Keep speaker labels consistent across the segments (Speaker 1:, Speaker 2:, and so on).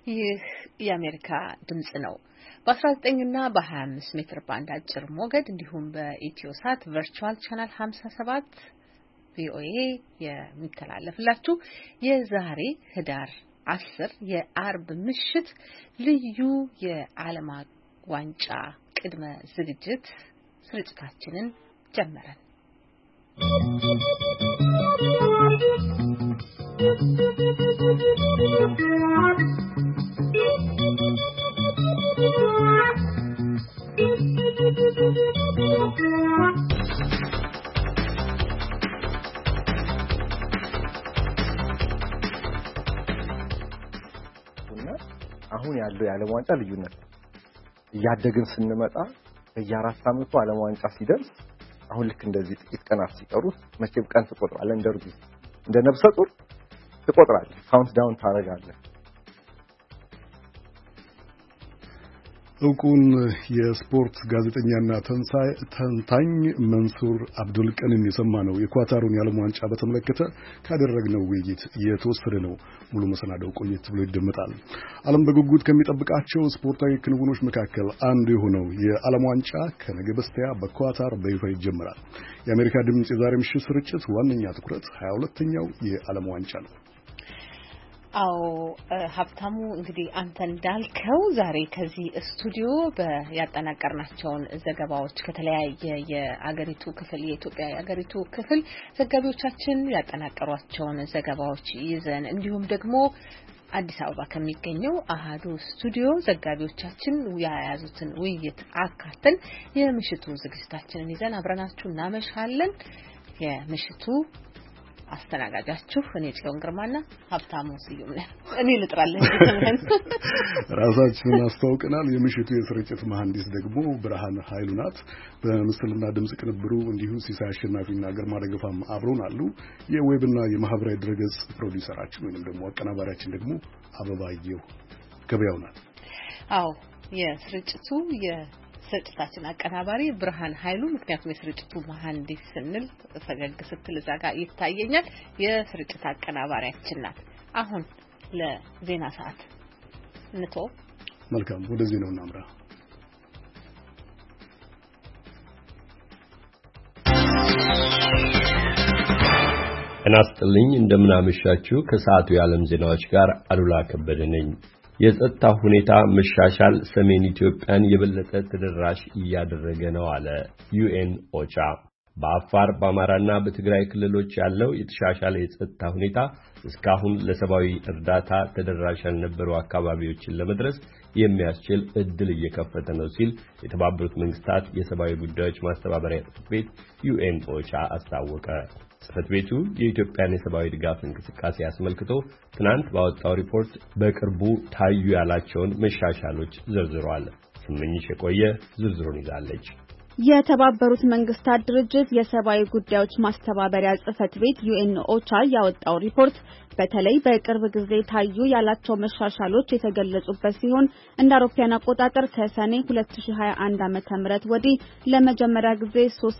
Speaker 1: ይህ የአሜሪካ ድምጽ ነው። በ19 እና በ25 ሜትር ባንድ አጭር ሞገድ እንዲሁም በኢትዮሳት ቨርቹዋል ቻናል 57 ቪኦኤ የሚተላለፍላችሁ የዛሬ ህዳር 10 የአርብ ምሽት ልዩ የዓለም ዋንጫ ቅድመ ዝግጅት ስርጭታችንን ጀመረን።
Speaker 2: አሁን ያለው የዓለም ዋንጫ ልዩነት ያደግን ስንመጣ በየአራት ዓመቱ ዓለም ዋንጫ ሲደርስ አሁን ልክ እንደዚህ ጥቂት ቀናት ሲቀሩት መቼም ቀን ትቆጥራለህ እንደ ነፍሰ ጡር ትቆጥራለህ ካውንት ዳውን ታረጋለህ።
Speaker 3: እውቁን የስፖርት ጋዜጠኛና ተንታኝ መንሱር አብዱል ቀንን የሰማነው የኳታሩን የዓለም ዋንጫ በተመለከተ ካደረግነው ውይይት የተወሰደ ነው። ሙሉ መሰናዶው ቆየት ብሎ ይደመጣል። ዓለም በጉጉት ከሚጠብቃቸው ስፖርታዊ ክንውኖች መካከል አንዱ የሆነው የዓለም ዋንጫ ከነገ በስቲያ በኳታር በይፋ ይጀምራል። የአሜሪካ ድምጽ የዛሬ ምሽት ስርጭት ዋነኛ ትኩረት 22ኛው የዓለም ዋንጫ ነው።
Speaker 1: አዎ ሀብታሙ፣ እንግዲህ አንተ እንዳልከው ዛሬ ከዚህ ስቱዲዮ ያጠናቀርናቸውን ዘገባዎች ከተለያየ የአገሪቱ ክፍል የኢትዮጵያ የአገሪቱ ክፍል ዘጋቢዎቻችን ያጠናቀሯቸውን ዘገባዎች ይዘን እንዲሁም ደግሞ አዲስ አበባ ከሚገኘው አሃዱ ስቱዲዮ ዘጋቢዎቻችን ያያዙትን ውይይት አካተን የምሽቱ ዝግጅታችንን ይዘን አብረናችሁ እናመሻለን። የምሽቱ አስተናጋጃችሁ እኔ ጽዮን ግርማና ሀብታሙ ስዩም ነን። እኔ ልጥራለሁ
Speaker 3: ራሳችንን አስተዋውቀናል። የምሽቱ የስርጭት መሐንዲስ ደግሞ ብርሃን ኃይሉ ናት። በምስልና ድምጽ ቅንብሩ እንዲሁ ሲሳይ አሸናፊና ግርማ ደገፋም አብሮን አሉ። የዌብና የማህበራዊ ድረገጽ ፕሮዲዩሰራችን ወይንም ደግሞ አቀናባሪያችን ደግሞ አበባየሁ ገበያው ናት።
Speaker 1: አዎ የስርጭታችን አቀናባሪ ብርሃን ኃይሉ፣ ምክንያቱም የስርጭቱ መሐንዲስ ስንል ፈገግ ስትል እዛ ጋር ይታየኛል። የስርጭት አቀናባሪያችን ናት። አሁን ለዜና ሰዓት
Speaker 3: መልካም፣ ወደ ዜናው እናምራ።
Speaker 4: እናስጥልኝ እንደምናመሻችሁ። ከሰዓቱ የዓለም ዜናዎች ጋር አሉላ ከበደ ነኝ። የጸጥታ ሁኔታ መሻሻል ሰሜን ኢትዮጵያን የበለጠ ተደራሽ እያደረገ ነው አለ ዩኤን ኦቻ። በአፋር በአማራና በትግራይ ክልሎች ያለው የተሻሻለ የጸጥታ ሁኔታ እስካሁን ለሰብአዊ እርዳታ ተደራሽ ያልነበሩ አካባቢዎችን ለመድረስ የሚያስችል እድል እየከፈተ ነው ሲል የተባበሩት መንግስታት የሰብአዊ ጉዳዮች ማስተባበሪያ ጽሕፈት ቤት ዩኤን ኦቻ አስታወቀ። ጽሕፈት ቤቱ የኢትዮጵያን የሰብአዊ ድጋፍ እንቅስቃሴ አስመልክቶ ትናንት ባወጣው ሪፖርት በቅርቡ ታዩ ያላቸውን መሻሻሎች ዘርዝሯል። ስምኝሽ የቆየ ዝርዝሩን ይዛለች።
Speaker 5: የተባበሩት መንግስታት ድርጅት የሰብአዊ ጉዳዮች ማስተባበሪያ ጽሕፈት ቤት ዩኤን ኦቻ ያወጣው ሪፖርት በተለይ በቅርብ ጊዜ ታዩ ያላቸው መሻሻሎች የተገለጹበት ሲሆን እንደ አውሮፓውያን አቆጣጠር ከሰኔ 2021 ዓ.ም ወዲህ ለመጀመሪያ ጊዜ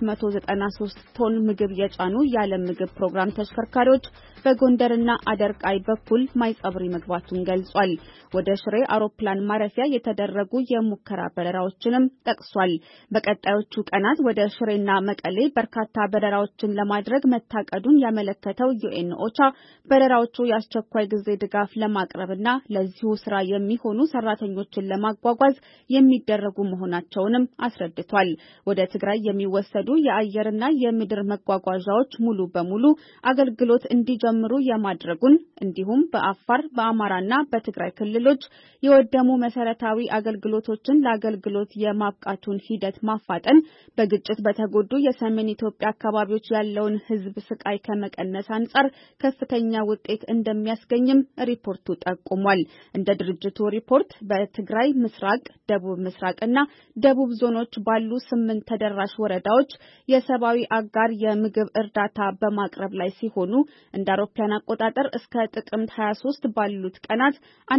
Speaker 5: 393 ቶን ምግብ የጫኑ የዓለም ምግብ ፕሮግራም ተሽከርካሪዎች በጎንደርና አደርቃይ በኩል ማይጸብሪ መግባቱን ገልጿል። ወደ ሽሬ አውሮፕላን ማረፊያ የተደረጉ የሙከራ በረራዎችንም ጠቅሷል። በቀጣዮቹ ቀናት ወደ ሽሬና መቀሌ በርካታ በረራዎችን ለማድረግ መታቀዱን ያመለከተው ዩኤን ኦቻ በረራዎቹ የአስቸኳይ ጊዜ ድጋፍ ለማቅረብና ለዚሁ ስራ የሚሆኑ ሰራተኞችን ለማጓጓዝ የሚደረጉ መሆናቸውንም አስረድቷል። ወደ ትግራይ የሚወሰዱ የአየርና የምድር መጓጓዣዎች ሙሉ በሙሉ አገልግሎት እንዲጀምሩ የማድረጉን እንዲሁም በአፋር በአማራና በትግራይ ክልሎች የወደሙ መሰረታዊ አገልግሎቶችን ለአገልግሎት የማብቃቱን ሂደት ማፋጠን በግጭት በተጎዱ የሰሜን ኢትዮጵያ አካባቢዎች ያለውን ሕዝብ ስቃይ ከመቀነስ አንጻር ከፍተኛ ውጤት እንደሚያስገኝም ሪፖርቱ ጠቁሟል። እንደ ድርጅቱ ሪፖርት በትግራይ ምስራቅ፣ ደቡብ ምስራቅና ደቡብ ዞኖች ባሉ 8 ተደራሽ ወረዳዎች የሰብአዊ አጋር የምግብ እርዳታ በማቅረብ ላይ ሲሆኑ እንደ አውሮፓውያን አቆጣጠር እስከ ጥቅምት 23 ባሉት ቀናት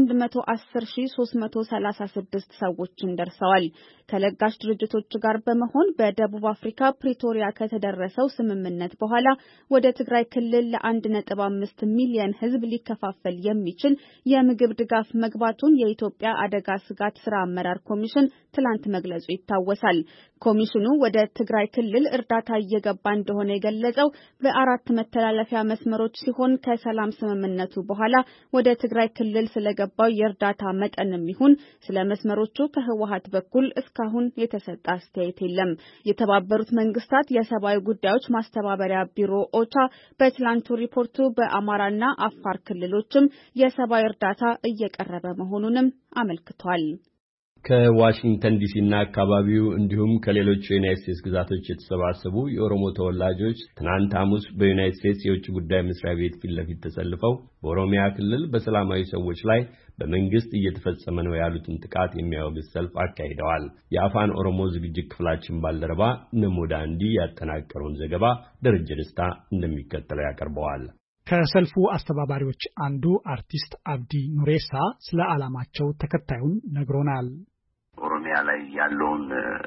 Speaker 5: 110336 ሰዎችን ደርሰዋል። ከለጋሽ ድርጅቶች ጋር በመሆን በደቡብ አፍሪካ ፕሪቶሪያ ከተደረሰው ስምምነት በኋላ ወደ ትግራይ ክልል ለ1.5 ሚሊዮን ሚሊዮን ሕዝብ ሊከፋፈል የሚችል የምግብ ድጋፍ መግባቱን የኢትዮጵያ አደጋ ስጋት ስራ አመራር ኮሚሽን ትላንት መግለጹ ይታወሳል። ኮሚሽኑ ወደ ትግራይ ክልል እርዳታ እየገባ እንደሆነ የገለጸው በአራት መተላለፊያ መስመሮች ሲሆን ከሰላም ስምምነቱ በኋላ ወደ ትግራይ ክልል ስለገባው የእርዳታ መጠንም ይሁን ስለ መስመሮቹ ከህወሓት በኩል እስካሁን የተሰጠ አስተያየት የለም። የተባበሩት መንግስታት የሰብአዊ ጉዳዮች ማስተባበሪያ ቢሮ ኦቻ በትላንቱ ሪፖርቱ በአማራና አፋር ክልሎችም የሰብአዊ እርዳታ እየቀረበ መሆኑንም አመልክቷል።
Speaker 4: ከዋሽንግተን ዲሲና አካባቢው እንዲሁም ከሌሎች የዩናይትድ ስቴትስ ግዛቶች የተሰባሰቡ የኦሮሞ ተወላጆች ትናንት ሐሙስ በዩናይትድ ስቴትስ የውጭ ጉዳይ መስሪያ ቤት ፊት ለፊት ተሰልፈው በኦሮሚያ ክልል በሰላማዊ ሰዎች ላይ በመንግስት እየተፈጸመ ነው ያሉትን ጥቃት የሚያወግዝ ሰልፍ አካሂደዋል። የአፋን ኦሮሞ ዝግጅት ክፍላችን ባልደረባ ነሞዳ እንዲ ያጠናቀረውን ዘገባ ደረጀ ደስታ እንደሚከተለው ያቀርበዋል።
Speaker 6: ከሰልፉ አስተባባሪዎች አንዱ አርቲስት አብዲ ኑሬሳ ስለ ዓላማቸው ተከታዩን ነግሮናል።
Speaker 7: ኦሮሚያ ላይ ያለውን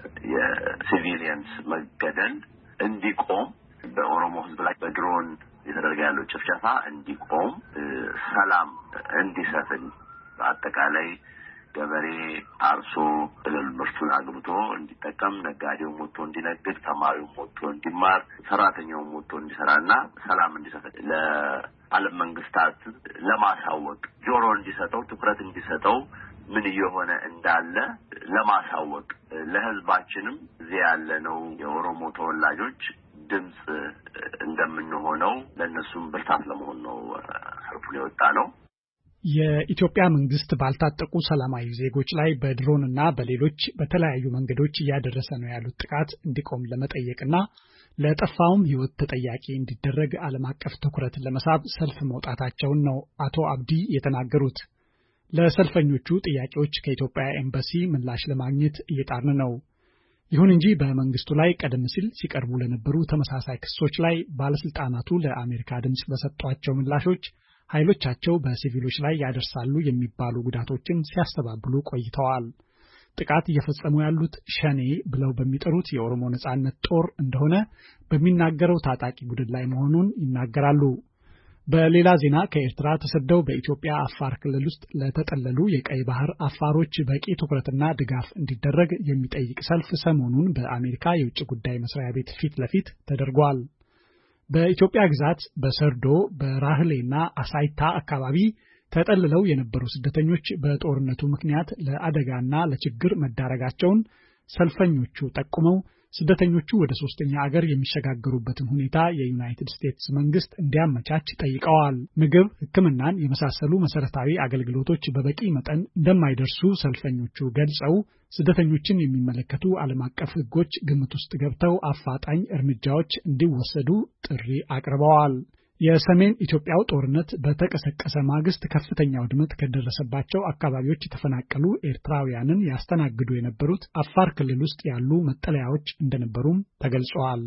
Speaker 7: የሲቪሊየንስ መገደል እንዲቆም፣ በኦሮሞ ሕዝብ ላይ በድሮን የተደረገ ያለው ጭፍጨፋ እንዲቆም፣ ሰላም እንዲሰፍን፣ በአጠቃላይ ገበሬ አርሶ እህል ምርቱን አግብቶ እንዲጠቀም፣ ነጋዴውም ወጥቶ እንዲነግድ፣ ተማሪውም ወጥቶ እንዲማር፣ ሰራተኛውም ወጥቶ እንዲሰራና ሰላም እንዲሰፍን ለዓለም መንግስታት ለማሳወቅ ጆሮ እንዲሰጠው ትኩረት እንዲሰጠው ምን እየሆነ እንዳለ ለማሳወቅ ለህዝባችንም እዚህ ያለነው የኦሮሞ ተወላጆች ድምጽ እንደምንሆነው ለነሱም ብርታት ለመሆን ነው ሰልፉን የወጣ ነው።
Speaker 6: የኢትዮጵያ መንግስት ባልታጠቁ ሰላማዊ ዜጎች ላይ በድሮንና በሌሎች በተለያዩ መንገዶች እያደረሰ ነው ያሉት ጥቃት እንዲቆም ለመጠየቅና ለጠፋውም ህይወት ተጠያቂ እንዲደረግ ዓለም አቀፍ ትኩረት ለመሳብ ሰልፍ መውጣታቸውን ነው አቶ አብዲ የተናገሩት። ለሰልፈኞቹ ጥያቄዎች ከኢትዮጵያ ኤምባሲ ምላሽ ለማግኘት እየጣርን ነው። ይሁን እንጂ በመንግስቱ ላይ ቀደም ሲል ሲቀርቡ ለነበሩ ተመሳሳይ ክሶች ላይ ባለስልጣናቱ ለአሜሪካ ድምጽ በሰጧቸው ምላሾች ኃይሎቻቸው በሲቪሎች ላይ ያደርሳሉ የሚባሉ ጉዳቶችን ሲያስተባብሉ ቆይተዋል። ጥቃት እየፈጸሙ ያሉት ሸኔ ብለው በሚጠሩት የኦሮሞ ነጻነት ጦር እንደሆነ በሚናገረው ታጣቂ ቡድን ላይ መሆኑን ይናገራሉ። በሌላ ዜና ከኤርትራ ተሰደው በኢትዮጵያ አፋር ክልል ውስጥ ለተጠለሉ የቀይ ባህር አፋሮች በቂ ትኩረትና ድጋፍ እንዲደረግ የሚጠይቅ ሰልፍ ሰሞኑን በአሜሪካ የውጭ ጉዳይ መስሪያ ቤት ፊት ለፊት ተደርጓል። በኢትዮጵያ ግዛት በሰርዶ በራህሌና አሳይታ አካባቢ ተጠልለው የነበሩ ስደተኞች በጦርነቱ ምክንያት ለአደጋና ለችግር መዳረጋቸውን ሰልፈኞቹ ጠቁመው ስደተኞቹ ወደ ሶስተኛ ሀገር የሚሸጋገሩበትን ሁኔታ የዩናይትድ ስቴትስ መንግስት እንዲያመቻች ጠይቀዋል። ምግብ፣ ሕክምናን የመሳሰሉ መሰረታዊ አገልግሎቶች በበቂ መጠን እንደማይደርሱ ሰልፈኞቹ ገልጸው ስደተኞችን የሚመለከቱ ዓለም አቀፍ ሕጎች ግምት ውስጥ ገብተው አፋጣኝ እርምጃዎች እንዲወሰዱ ጥሪ አቅርበዋል። የሰሜን ኢትዮጵያው ጦርነት በተቀሰቀሰ ማግስት ከፍተኛ ውድመት ከደረሰባቸው አካባቢዎች የተፈናቀሉ ኤርትራውያንን ያስተናግዱ የነበሩት አፋር ክልል ውስጥ ያሉ መጠለያዎች እንደነበሩም ተገልጸዋል።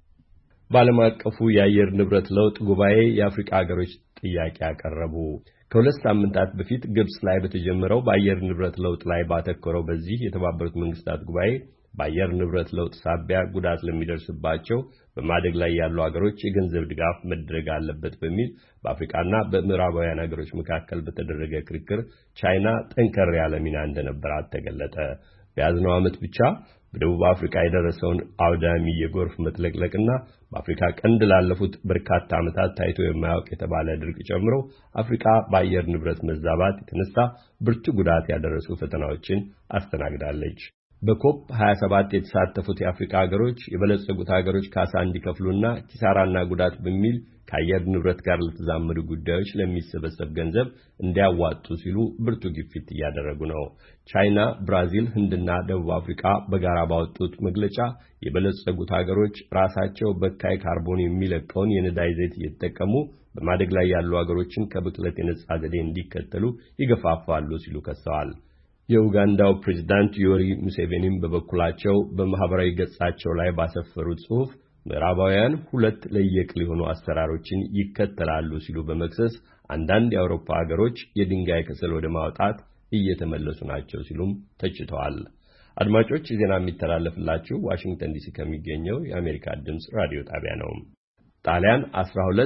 Speaker 4: በዓለም አቀፉ የአየር ንብረት ለውጥ ጉባኤ የአፍሪካ ሀገሮች ጥያቄ ያቀረቡ። ከሁለት ሳምንታት በፊት ግብጽ ላይ በተጀመረው በአየር ንብረት ለውጥ ላይ ባተኮረው በዚህ የተባበሩት መንግስታት ጉባኤ በአየር ንብረት ለውጥ ሳቢያ ጉዳት ለሚደርስባቸው በማደግ ላይ ያሉ ሀገሮች የገንዘብ ድጋፍ መደረግ አለበት በሚል በአፍሪካና በምዕራባውያን ሀገሮች መካከል በተደረገ ክርክር ቻይና ጠንከር ያለ ሚና እንደነበራት ተገለጠ። በያዝነው ዓመት ብቻ በደቡብ አፍሪካ የደረሰውን አውዳሚ የጎርፍ መጥለቅለቅና በአፍሪካ ቀንድ ላለፉት በርካታ ዓመታት ታይቶ የማያውቅ የተባለ ድርቅ ጨምሮ አፍሪካ በአየር ንብረት መዛባት የተነሳ ብርቱ ጉዳት ያደረሱ ፈተናዎችን አስተናግዳለች። በኮፕ 27 የተሳተፉት የአፍሪካ ሀገሮች የበለጸጉት ሀገሮች ካሳ እንዲከፍሉና ኪሳራና ጉዳት በሚል ከአየር ንብረት ጋር ለተዛመዱ ጉዳዮች ለሚሰበሰብ ገንዘብ እንዲያዋጡ ሲሉ ብርቱ ግፊት እያደረጉ ነው። ቻይና፣ ብራዚል፣ ህንድና ደቡብ አፍሪካ በጋራ ባወጡት መግለጫ የበለጸጉት ሀገሮች ራሳቸው በካይ ካርቦን የሚለቀውን የነዳጅ ዘይት እየተጠቀሙ በማደግ ላይ ያሉ ሀገሮችን ከብክለት የነጻ ዘዴ እንዲከተሉ ይገፋፋሉ ሲሉ ከሰዋል። የኡጋንዳው ፕሬዝዳንት ዮሪ ሙሴቬኒም በበኩላቸው በማህበራዊ ገጻቸው ላይ ባሰፈሩት ጽሑፍ ምዕራባውያን ሁለት ለየቅል የሆኑ አሰራሮችን ይከተላሉ ሲሉ በመክሰስ አንዳንድ የአውሮፓ ሀገሮች የድንጋይ ከሰል ወደ ማውጣት እየተመለሱ ናቸው ሲሉም ተችተዋል። አድማጮች ዜና የሚተላለፍላችሁ ዋሽንግተን ዲሲ ከሚገኘው የአሜሪካ ድምጽ ራዲዮ ጣቢያ ነው። ጣሊያን 12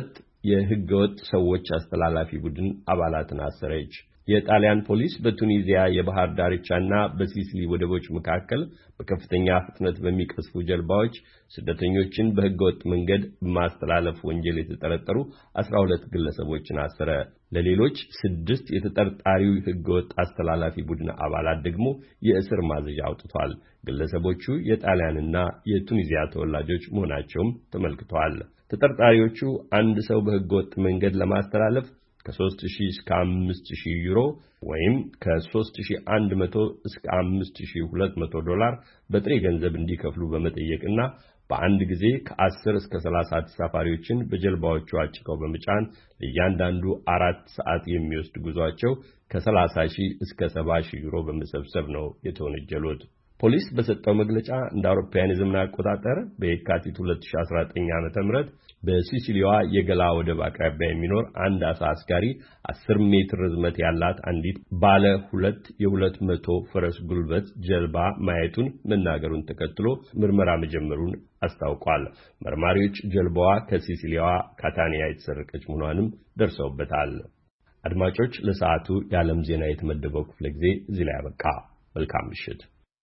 Speaker 4: የህገወጥ ሰዎች አስተላላፊ ቡድን አባላትን አሰረች። የጣሊያን ፖሊስ በቱኒዚያ የባህር ዳርቻና በሲሲሊ ወደቦች መካከል በከፍተኛ ፍጥነት በሚቀዝፉ ጀልባዎች ስደተኞችን በህገወጥ መንገድ በማስተላለፍ ወንጀል የተጠረጠሩ 12 ግለሰቦችን አሰረ። ለሌሎች 6 የተጠርጣሪው ህገወጥ አስተላላፊ ቡድን አባላት ደግሞ የእስር ማዘዣ አውጥቷል። ግለሰቦቹ የጣሊያንና የቱኒዚያ ተወላጆች መሆናቸውም ተመልክቷል። ተጠርጣሪዎቹ አንድ ሰው በህገወጥ መንገድ ለማስተላለፍ ከ3000 እስከ 5000 ዩሮ ወይም ከ3100 እስከ 5200 ዶላር በጥሬ ገንዘብ እንዲከፍሉ በመጠየቅና በአንድ ጊዜ ከ10 እስከ 30 ተሳፋሪዎችን በጀልባዎቹ አጭቀው በመጫን ለእያንዳንዱ 4 ሰዓት የሚወስድ ጉዟቸው ከ30000 እስከ 70000 ዩሮ በመሰብሰብ ነው የተወነጀሉት። ፖሊስ በሰጠው መግለጫ እንደ አውሮፓውያን የዘመን አቆጣጠር በየካቲት 2019 ዓ.ም በሲሲሊዋ የገላ ወደብ አቅራቢያ የሚኖር አንድ አሳ አስጋሪ 10 ሜትር ርዝመት ያላት አንዲት ባለ 200 ፈረስ ጉልበት ጀልባ ማየቱን መናገሩን ተከትሎ ምርመራ መጀመሩን አስታውቋል። መርማሪዎች ጀልባዋ ከሲሲሊዋ ካታኒያ የተሰረቀች መሆኗንም ደርሰውበታል። አድማጮች፣ ለሰዓቱ የዓለም ዜና የተመደበው ክፍለ ጊዜ እዚህ ላይ አበቃ። መልካም ምሽት።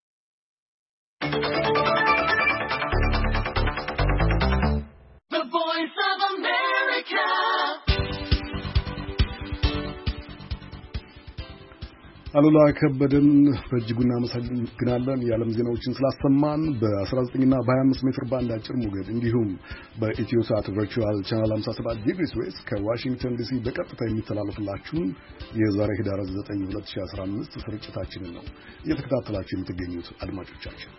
Speaker 3: አሉላ ከበደን በእጅጉ እናመሰግናለን። የዓለም ዜናዎችን ስላሰማን። በ19 እና በ25 ሜትር ባንድ አጭር ሞገድ እንዲሁም በኢትዮሳት ቨርቹዋል ቻናል 57 ዲግሪስ ዌስት ከዋሽንግተን ዲሲ በቀጥታ የሚተላለፍላችሁን የዛሬ ህዳር 9 2015 ስርጭታችንን ነው እየተከታተላችሁ የምትገኙት አድማጮቻችን።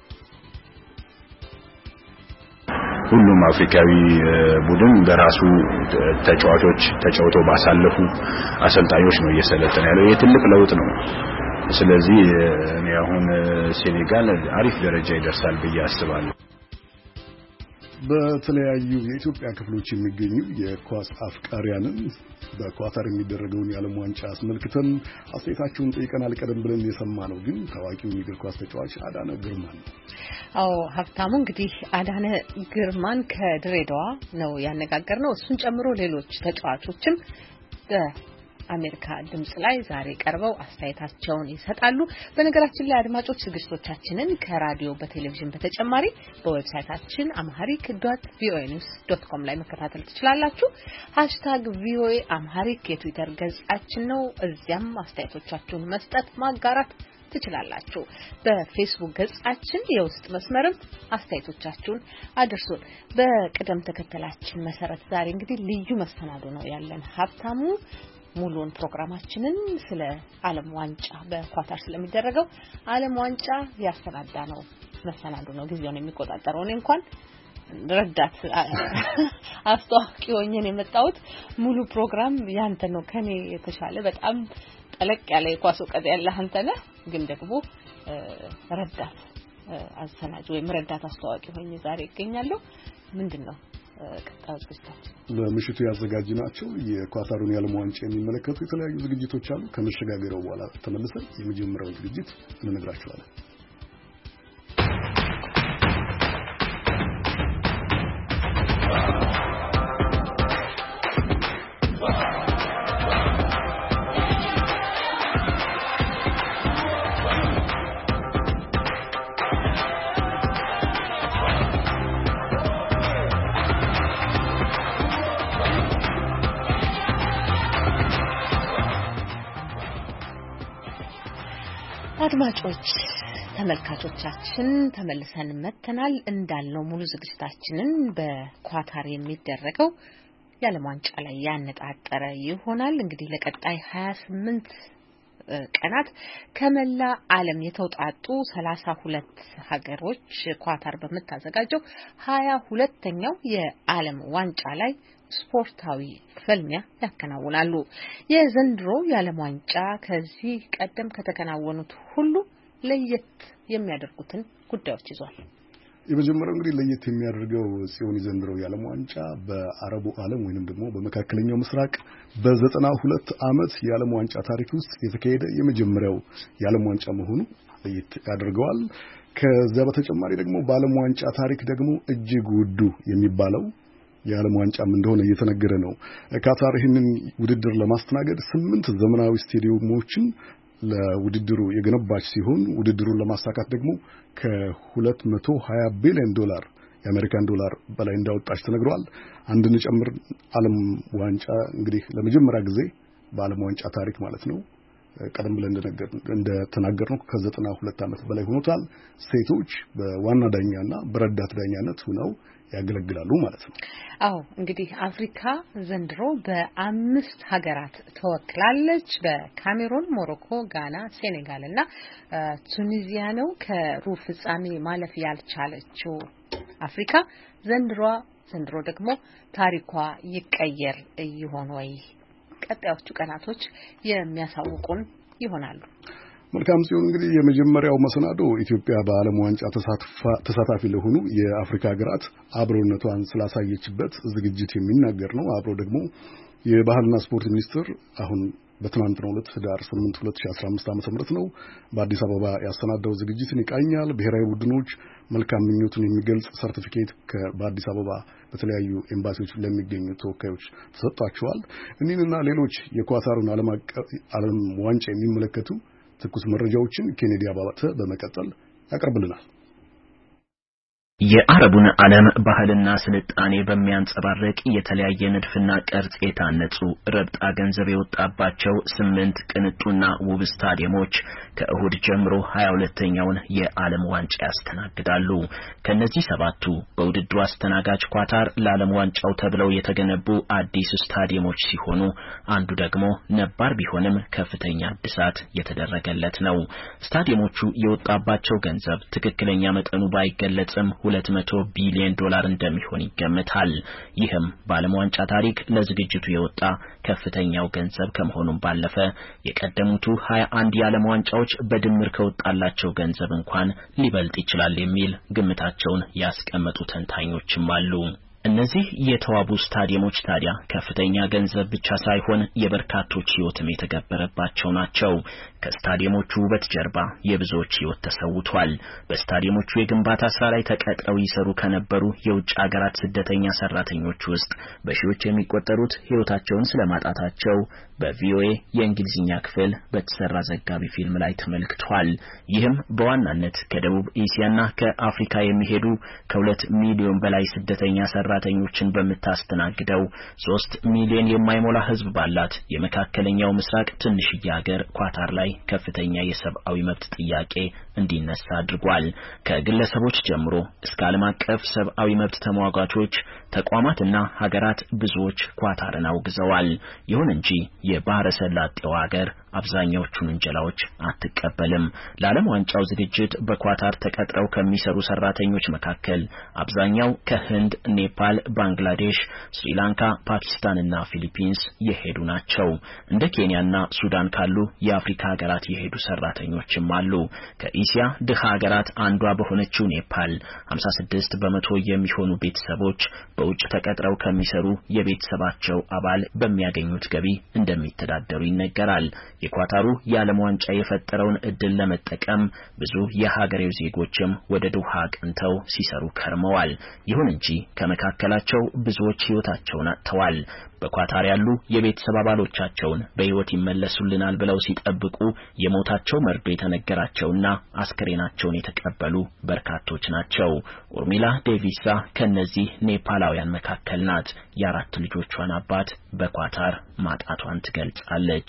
Speaker 8: ሁሉም አፍሪካዊ ቡድን በራሱ ተጫዋቾች ተጫውተው ባሳለፉ አሰልጣኞች ነው እየሰለጠነ ያለው። ይሄ ትልቅ ለውጥ ነው። ስለዚህ እኔ አሁን ሴኔጋል አሪፍ ደረጃ ይደርሳል ብዬ አስባለሁ።
Speaker 3: በተለያዩ የኢትዮጵያ ክፍሎች የሚገኙ የኳስ አፍቃሪያንን በኳታር የሚደረገውን የዓለም ዋንጫ አስመልክተን አስተያየታቸውን ጠይቀናል። ቀደም ብለን የሰማነው ግን ታዋቂው የእግር ኳስ ተጫዋች አዳነ ግርማን ነው።
Speaker 1: አዎ ሀብታሙ፣ እንግዲህ አዳነ ግርማን ከድሬዳዋ ነው ያነጋገርነው። እሱን ጨምሮ ሌሎች ተጫዋቾችም አሜሪካ ድምጽ ላይ ዛሬ ቀርበው አስተያየታቸውን ይሰጣሉ። በነገራችን ላይ አድማጮች ዝግጅቶቻችንን ከራዲዮ በቴሌቪዥን በተጨማሪ በዌብሳይታችን amharic.voanews.com ላይ መከታተል ትችላላችሁ። #VOA amharic የትዊተር ገጻችን ነው። እዚያም አስተያየቶቻችሁን መስጠት ማጋራት ትችላላችሁ። በፌስቡክ ገጻችን የውስጥ መስመርም አስተያየቶቻችሁን አድርሱን። በቅደም ተከተላችን መሰረት ዛሬ እንግዲህ ልዩ መሰናዶ ነው ያለን ሀብታሙ። ሙሉውን ፕሮግራማችንን ስለ ዓለም ዋንጫ በኳታር ስለሚደረገው ዓለም ዋንጫ ያሰናዳ ነው መሰናዶ ነው ጊዜውን የሚቆጣጠረው። እኔ እንኳን ረዳት አስተዋቂ ሆኜ ነው የመጣሁት። ሙሉ ፕሮግራም ያንተ ነው። ከኔ የተሻለ በጣም ጠለቅ ያለ የኳስ እውቀት ያለህ አንተ ነህ። ግን ደግሞ ረዳት አሰናጅ ወይም ረዳት አስተዋቂ ሆኜ ዛሬ እገኛለሁ። ምንድነው ቀጣዩ ዝግጅታችን?
Speaker 3: ለምሽቱ ያዘጋጅናቸው የኳታሩን የዓለም ዋንጫ የሚመለከቱ የተለያዩ ዝግጅቶች አሉ። ከመሸጋገሪያው በኋላ ተመልሰን የመጀመሪያውን ዝግጅት እንነግራችኋለን።
Speaker 1: አድማጮች ተመልካቾቻችን ተመልሰን መተናል። እንዳልነው ሙሉ ዝግጅታችንን በኳታር የሚደረገው የዓለም ዋንጫ ላይ ያነጣጠረ ይሆናል። እንግዲህ ለቀጣይ 28 ቀናት ከመላ ዓለም የተውጣጡ 32 ሀገሮች ኳታር በመታዘጋጀው 22ኛው የዓለም ዋንጫ ላይ ስፖርታዊ ፍልሚያ ያከናውናሉ። የዘንድሮ የዓለም ዋንጫ ከዚህ ቀደም ከተከናወኑት ሁሉ ለየት የሚያደርጉትን ጉዳዮች ይዟል።
Speaker 3: የመጀመሪያው እንግዲህ ለየት የሚያደርገው ሲሆን የዘንድሮው የዓለም ዋንጫ በአረቡ ዓለም ወይንም ደግሞ በመካከለኛው ምስራቅ በ92 ዓመት የዓለም ዋንጫ ታሪክ ውስጥ የተካሄደ የመጀመሪያው የዓለም ዋንጫ መሆኑ ለየት ያደርገዋል። ከዛ በተጨማሪ ደግሞ በዓለም ዋንጫ ታሪክ ደግሞ እጅግ ውዱ የሚባለው የዓለም ዋንጫም እንደሆነ እየተነገረ ነው። ካታር ይህንን ውድድር ለማስተናገድ 8 ዘመናዊ ስቴዲየሞችን ለውድድሩ የገነባች ሲሆን ውድድሩን ለማሳካት ደግሞ ከ220 ቢሊዮን ዶላር የአሜሪካን ዶላር በላይ እንዳወጣች ተነግሯል። አንድን ጨምር ዓለም ዋንጫ እንግዲህ ለመጀመሪያ ጊዜ በዓለም ዋንጫ ታሪክ ማለት ነው ቀደም ብለን እንደተናገርነው ከ92 ዓመት በላይ ሆኖታል። ሴቶች በዋና ዳኛና በረዳት ዳኛነት ሆነው ያገለግላሉ ማለት ነው።
Speaker 1: አዎ እንግዲህ አፍሪካ ዘንድሮ በ5 ሀገራት ተወክላለች። በካሜሩን፣ ሞሮኮ፣ ጋና፣ ሴኔጋል እና ቱኒዚያ ነው ከሩብ ፍጻሜ ማለፍ ያልቻለችው። አፍሪካ ዘንድሮ ደግሞ ታሪኳ ይቀየር ይሆን ወይ? ቀጣዮቹ ቀናቶች የሚያሳውቁን ይሆናሉ።
Speaker 3: መልካም ሲሆን እንግዲህ የመጀመሪያው መሰናዶ ኢትዮጵያ በዓለም ዋንጫ ተሳታፊ ለሆኑ የአፍሪካ ሀገራት አብሮነቷን ስላሳየችበት ዝግጅት የሚናገር ነው። አብሮ ደግሞ የባህልና ስፖርት ሚኒስቴር አሁን በትናንትናው ዕለት ህዳር 8 2015 ዓ.ም ነው በአዲስ አበባ ያሰናዳው ዝግጅትን ይቃኛል። ብሔራዊ ቡድኖች መልካም ምኞቱን የሚገልጽ ሰርቲፊኬት በአዲስ አበባ በተለያዩ ኤምባሲዎች ለሚገኙ ተወካዮች ተሰጥቷቸዋል። እኒህና ሌሎች የኳታሩን ዓለም ዋንጫ የሚመለከቱ ትኩስ መረጃዎችን ኬኔዲ አባተ በመቀጠል ያቀርብልናል።
Speaker 9: የአረቡን ዓለም ባህልና ስልጣኔ በሚያንጸባርቅ የተለያየ ንድፍና ቅርጽ የታነጹ ረብጣ ገንዘብ የወጣባቸው 8 ቅንጡና ውብ ስታዲየሞች ከእሁድ ጀምሮ 22ኛውን የዓለም ዋንጫ ያስተናግዳሉ። ከነዚህ 7ቱ በውድድሩ አስተናጋጅ ኳታር ለዓለም ዋንጫው ተብለው የተገነቡ አዲስ ስታዲየሞች ሲሆኑ አንዱ ደግሞ ነባር ቢሆንም ከፍተኛ እድሳት የተደረገለት ነው። ስታዲየሞቹ የወጣባቸው ገንዘብ ትክክለኛ መጠኑ ባይገለጽም 200 ቢሊዮን ዶላር እንደሚሆን ይገመታል። ይህም በዓለም ዋንጫ ታሪክ ለዝግጅቱ የወጣ ከፍተኛው ገንዘብ ከመሆኑም ባለፈ የቀደሙት 21 የዓለም ዋንጫዎች በድምር ከወጣላቸው ገንዘብ እንኳን ሊበልጥ ይችላል የሚል ግምታቸውን ያስቀመጡ ተንታኞችም አሉ። እነዚህ የተዋቡ ስታዲየሞች ታዲያ ከፍተኛ ገንዘብ ብቻ ሳይሆን የበርካቶች ሕይወትም የተገበረባቸው ናቸው። ከስታዲየሞቹ ውበት ጀርባ የብዙዎች ሕይወት ተሰውቷል። በስታዲየሞቹ የግንባታ ስራ ላይ ተቀጥረው ይሰሩ ከነበሩ የውጭ ሀገራት ስደተኛ ሰራተኞች ውስጥ በሺዎች የሚቆጠሩት ሕይወታቸውን ስለማጣታቸው በቪኦኤ የእንግሊዝኛ ክፍል በተሰራ ዘጋቢ ፊልም ላይ ተመልክቷል። ይህም በዋናነት ከደቡብ ኤሲያና ከአፍሪካ የሚሄዱ ከ2 ሚሊዮን በላይ ስደተኛ ሰራተኞችን በመታስተናግደው 3 ሚሊዮን የማይሞላ ህዝብ ባላት የመካከለኛው ምስራቅ ትንሽዬ ሀገር ኳታር ላይ ከፍተኛ የሰብአዊ መብት ጥያቄ እንዲነሳ አድርጓል። ከግለሰቦች ጀምሮ እስከ ዓለም አቀፍ ሰብአዊ መብት ተሟጋቾች ተቋማትና ሀገራት ብዙዎች ኳታርን አውግዘዋል። ይሁን እንጂ የባህረ ሰላጤው ሀገር አብዛኛዎቹን ወንጀላዎች አትቀበልም። ለዓለም ዋንጫው ዝግጅት በኳታር ተቀጥረው ከሚሰሩ ሰራተኞች መካከል አብዛኛው ከህንድ፣ ኔፓል፣ ባንግላዴሽ፣ ስሪላንካ፣ ፓኪስታንና ፊሊፒንስ የሄዱ ናቸው። እንደ ኬንያና ሱዳን ካሉ የአፍሪካ ሀገራት የሄዱ ሰራተኞችም አሉ። ከኢሲያ ድሃ ሀገራት አንዷ በሆነችው ኔፓል 56 በመቶ የሚሆኑ ቤተሰቦች በውጭ ተቀጥረው ከሚሰሩ የቤተሰባቸው አባል በሚያገኙት ገቢ እንደሚተዳደሩ ይነገራል። የኳታሩ የዓለም ዋንጫ የፈጠረውን እድል ለመጠቀም ብዙ የሀገሬው ዜጎችም ወደ ዶሃ አቅንተው ሲሰሩ ከርመዋል። ይሁን እንጂ ከመካከላቸው ብዙዎች ሕይወታቸውን አጥተዋል። በኳታር ያሉ የቤተሰብ አባሎቻቸውን በሕይወት ይመለሱልናል ብለው ሲጠብቁ የሞታቸው መርዶ የተነገራቸውና አስከሬናቸውን የተቀበሉ በርካቶች ናቸው። ኡርሚላ ዴቪሳ ከነዚህ ኔፓላውያን መካከል ናት። የ4 ልጆቿን አባት በኳታር ማጣቷን ትገልጻለች።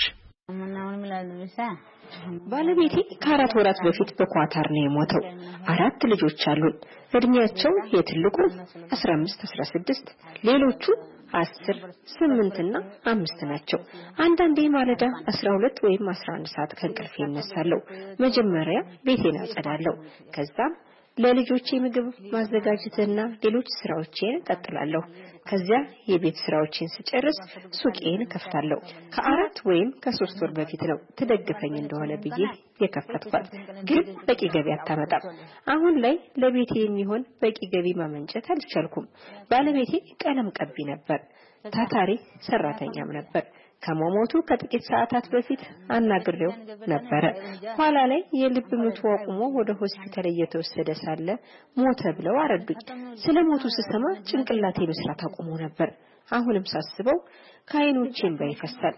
Speaker 10: ባለቤቴ ከ4 ወራት በፊት በኳታር ነው የሞተው። 4 ልጆች አሉን። እድሜያቸው የትልቁ 15፣ 16፣ ሌሎቹ 10፣ 8 እና 5 ናቸው። አንዳንዴ ማለዳ 12 ወይም 11 ሰዓት ከእንቅልፌ እነሳለሁ። መጀመሪያ ቤቴን አጸዳለሁ። ከዛም ለልጆቼ ምግብ ማዘጋጀትና ሌሎች ስራዎችን እቀጥላለሁ። ከዚያ የቤት ስራዎችን ስጨርስ ሱቄን ከፍታለሁ። ከ4 ወይም ከ3 ወር በፊት ነው ትደግፈኝ እንደሆነ ብዬ የከፈትኳት፣ ግን በቂ ገቢ አታመጣም። አሁን ላይ ለቤቴ የሚሆን በቂ ገቢ ማመንጨት አልቻልኩም። ባለቤቴ ቀለም ቀቢ ነበር፣ ታታሪ ሰራተኛም ነበር። ከመሞቱ ከጥቂት ሰዓታት በፊት አናግሬው ነበር። ኋላ ላይ የልብ ምቱ አቁሞ ወደ ሆስፒታል እየተወሰደ ሳለ ሞተ ብለው አረዱኝ። ስለሞቱ ስሰማ ጭንቅላቴ መስራት አቁሞ ነበር። አሁንም ሳስበው ከዓይኖቼ እንባ ይፈሳል።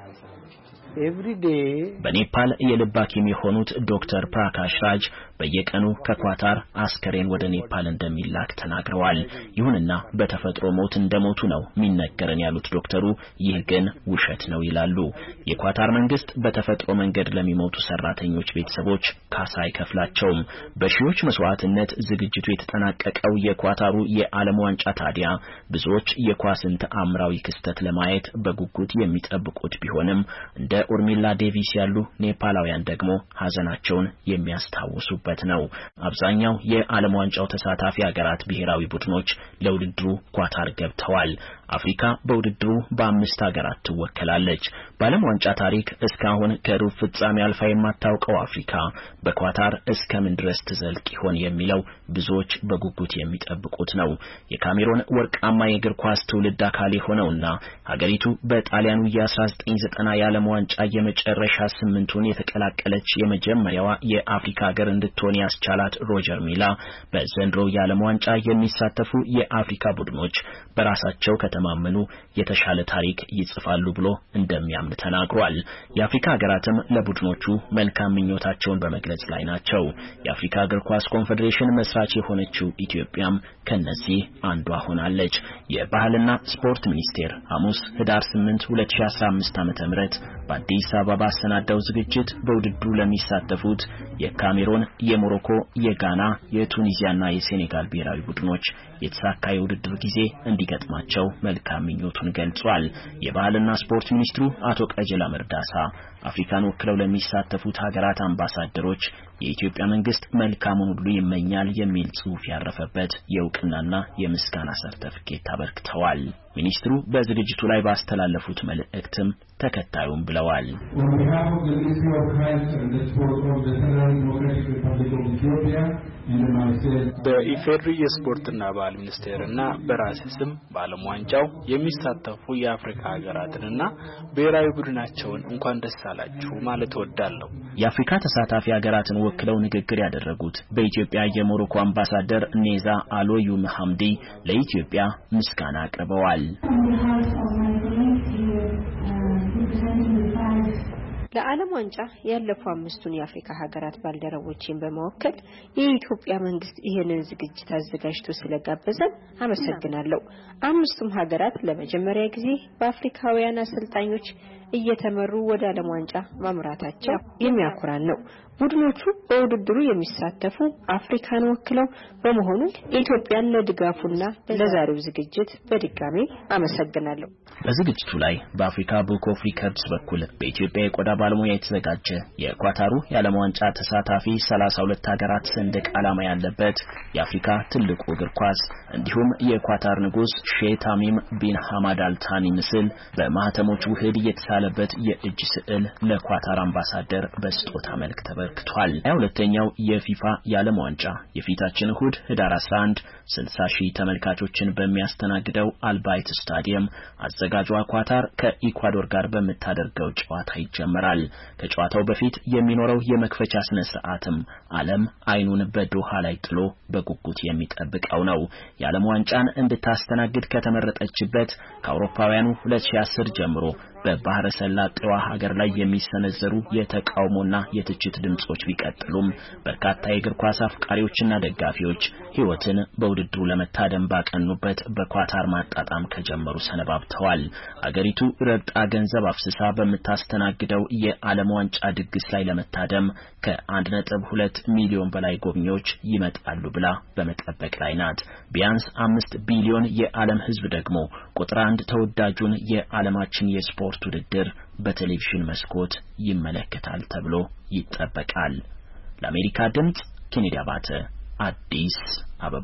Speaker 9: በኔፓል የልብ ሐኪም የሆኑት ዶክተር ፕራካሽ ራጅ በየቀኑ ከኳታር አስከሬን ወደ ኔፓል እንደሚላክ ተናግረዋል። ይሁንና በተፈጥሮ ሞት እንደሞቱ ነው የሚነገረን ያሉት ዶክተሩ ይህ ግን ውሸት ነው ይላሉ። የኳታር መንግስት በተፈጥሮ መንገድ ለሚሞቱ ሰራተኞች ቤተሰቦች ካሳ አይከፍላቸውም። በሺዎች መስዋዕትነት ዝግጅቱ የተጠናቀቀው የኳታሩ የዓለም ዋንጫ ታዲያ ብዙዎች የኳስን ተአምራዊ ክስተት ለማየት በጉጉት የሚጠብቁት ቢሆንም እንደ ኡርሚላ ዴቪስ ያሉ ኔፓላውያን ደግሞ ሀዘናቸውን የሚያስታውሱበት ነው። አብዛኛው የዓለም ዋንጫው ተሳታፊ ሀገራት ብሔራዊ ቡድኖች ለውድድሩ ኳታር ገብተዋል። አፍሪካ በውድድሩ በ5 ሀገራት ትወከላለች። በዓለም ዋንጫ ታሪክ እስካሁን ከሩብ ፍጻሜ አልፋ የማታውቀው አፍሪካ በኳታር እስከምን ድረስ ትዘልቅ ይሆን የሚለው ብዙዎች በጉጉት የሚጠብቁት ነው። የካሜሮን ወርቃማ የእግር ኳስ ትውልድ አካል የሆነውና ሀገሪቱ በጣሊያኑ የ1990 የዓለም ዋንጫ የመጨረሻ 8ቱን የተቀላቀለች የመጀመሪያዋ የአፍሪካ ሀገር እንድትሆን ያስቻላት ሮጀር ሚላ በዘንድሮ የዓለም ዋንጫ የሚሳተፉ የአፍሪካ ቡድኖች በራሳቸው ከተማመኑ የተሻለ ታሪክ ይጽፋሉ ብሎ እንደሚያምን ተናግሯል። የአፍሪካ ሀገራትም ለቡድኖቹ መልካም ምኞታቸውን በመግለጽ ላይ ናቸው። የአፍሪካ እግር ኳስ ኮንፌዴሬሽን መስራች የሆነችው ኢትዮጵያም ከነዚህ አንዷ ሆናለች። የባህልና ስፖርት ሚኒስቴር ሐሙስ ህዳር 8 2015 ዓ.ም በአዲስ አበባ ባሰናዳው ዝግጅት በውድድሩ ለሚሳተፉት የካሜሮን፣ የሞሮኮ፣ የጋና፣ የቱኒዚያና የሴኔጋል ብሔራዊ ቡድኖች የተሳካ የውድድር ጊዜ እንዲገጥማቸው መልካም ምኞቱን ገልጿል። የባህልና ስፖርት ሚኒስትሩ አቶ ቀጀላ መርዳሳ አፍሪካን ወክለው ለሚሳተፉት ሀገራት አምባሳደሮች የኢትዮጵያ መንግስት መልካሙን ሁሉ ይመኛል የሚል ጽሑፍ ያረፈበት የእውቅናና የምስጋና ሰርተፍኬት አበርክተዋል። ሚኒስትሩ በዝግጅቱ ላይ ባስተላለፉት መልእክትም ተከታዩን ብለዋል።
Speaker 11: በኢፌድሪ የስፖርትና ባህል ሚኒስቴርና በራሴ ስም በዓለም ዋንጫው የሚሳተፉ የአፍሪካ ሀገራትንና ብሔራዊ ቡድናቸውን እንኳን ደስ አላችሁ ማለት እወዳለሁ።
Speaker 9: የአፍሪካ ተሳታፊ ሀገራትን ወክለው ንግግር ያደረጉት በኢትዮጵያ የሞሮኮ አምባሳደር ኔዛ አሎዩ መሐምዲ ለኢትዮጵያ ምስጋና አቅርበዋል።
Speaker 10: ለዓለም ዋንጫ ያለፉ 5ቱን የአፍሪካ ሀገራት ባልደረቦችን በመወከል የኢትዮጵያ መንግስት ይሄንን ዝግጅት አዘጋጅቶ ስለጋበዘን አመሰግናለሁ። 5ቱም ሀገራት ለመጀመሪያ ጊዜ በአፍሪካውያን አሰልጣኞች እየተመሩ ወደ ዓለም ዋንጫ ማምራታቸው የሚያኮራን ነው። ቡድኖቹ በውድድሩ የሚሳተፉ አፍሪካን ወክለው በመሆኑ ኢትዮጵያን ለድጋፉና ለዛሬው ዝግጅት በድጋሚ አመሰግናለሁ።
Speaker 9: በዝግጅቱ ላይ በአፍሪካ ቡክ ኦፍ ሪከርድስ በኩል በኢትዮጵያ የቆዳ ባለሙያ የተዘጋጀ የኳታሩ የዓለም ዋንጫ ተሳታፊ 32 ሀገራት ሰንደቅ ዓላማ ያለበት የአፍሪካ ትልቁ እግር ኳስ እንዲሁም የኳታር ንጉስ ሼህ ታሚም ቢን ሐማድ አልታኒ ምስል በማህተሞች ውህድ የተሳለበት የእጅ ስዕል ለኳታር አምባሳደር በስጦታ መልክ ተበርክቷል። 22ኛው የፊፋ የዓለም ዋንጫ የፊታችን እሁድ ህዳር 11 60,000 ተመልካቾችን በሚያስተናግደው አልባይት ስታዲየም አዘጋጇ ኳታር ከኢኳዶር ጋር በምታደርገው ጨዋታ ይጀምራል። ከጨዋታው በፊት የሚኖረው የመክፈቻ ስነ ስርዓትም ዓለም አይኑን በዶሃ ላይ ጥሎ በጉጉት የሚጠብቀው ነው። የዓለም ዋንጫን እንድታስተናግድ ከተመረጠችበት ከአውሮፓውያኑ 2010 ጀምሮ በባህረ ሰላጤዋ ሀገር ላይ የሚሰነዘሩ የተቃውሞና የትችት ድምጾች ቢቀጥሉም በርካታ የእግር ኳስ አፍቃሪዎችና ደጋፊዎች ህይወትን በውድድሩ ለመታደም ባቀኑበት በኳታር ማጣጣም ከጀመሩ ሰነባብተዋል። አገሪቱ ረብጣ ገንዘብ አፍስሳ በምታስተናግደው የዓለም ዋንጫ ድግስ ላይ ለመታደም ከ1.2 ሚሊዮን በላይ ጎብኚዎች ይመጣሉ ብላ በመጠበቅ ላይ ናት። ቢያንስ 5 ቢሊዮን የዓለም ህዝብ ደግሞ ቁጥር 1 ተወዳጁን የዓለማችን የስፖርት ውድድር በቴሌቪዥን መስኮት ይመለከታል ተብሎ ይጠበቃል። ለአሜሪካ ድምጽ ኬኔዲ አባተ አዲስ አበባ።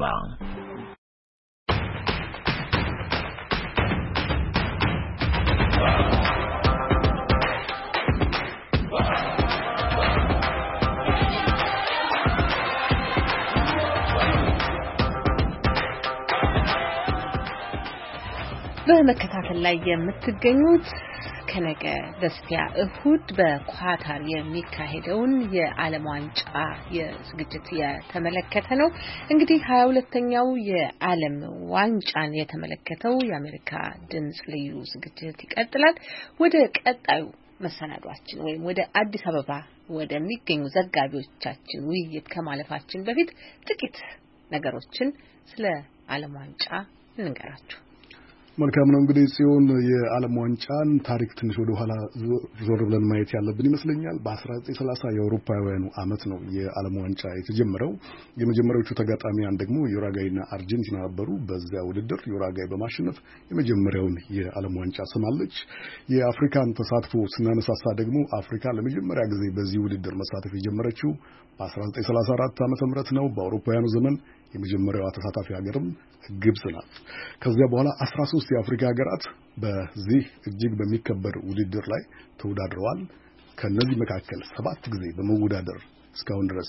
Speaker 1: በመከታተል ላይ የምትገኙት ከነገ በስቲያ እሁድ በኳታር የሚካሄደውን የዓለም ዋንጫ የዝግጅት የተመለከተ ነው። እንግዲህ 22ኛው የዓለም ዋንጫን የተመለከተው የአሜሪካ ድምጽ ልዩ ዝግጅት ይቀጥላል። ወደ ቀጣዩ መሰናዷችን ወይም ወደ አዲስ አበባ ወደሚገኙ ዘጋቢዎቻችን ውይይት ከማለፋችን በፊት ጥቂት ነገሮችን ስለ ዓለም ዋንጫ እንንገራችሁ።
Speaker 3: መልካም ነው። እንግዲህ ጽዮን የዓለም ዋንጫን ታሪክ ትንሽ ወደ ኋላ ዞር ብለን ማየት ያለብን ይመስለኛል። በ1930 የአውሮፓውያኑ ዓመት ነው የዓለም ዋንጫ የተጀመረው። የመጀመሪያዎቹ ተጋጣሚያን ደግሞ ዩራጋይና አርጀንቲና ነበሩ። በዚያ ውድድር ዩራጋይ በማሸነፍ የመጀመሪያውን የዓለም ዋንጫ ስማለች። የአፍሪካን ተሳትፎ ስናነሳሳ ደግሞ አፍሪካ ለመጀመሪያ ጊዜ በዚህ ውድድር መሳተፍ የጀመረችው በ1934 ዓመተ ምህረት ነው። በአውሮፓውያኑ ዘመን የመጀመሪያዋ ተሳታፊ ሀገርም ግብጽ ናት። ከዚያ በኋላ 13 የአፍሪካ ሀገራት በዚህ እጅግ በሚከበር ውድድር ላይ ተወዳድረዋል። ከነዚህ መካከል 7 ጊዜ በመወዳደር እስካሁን ድረስ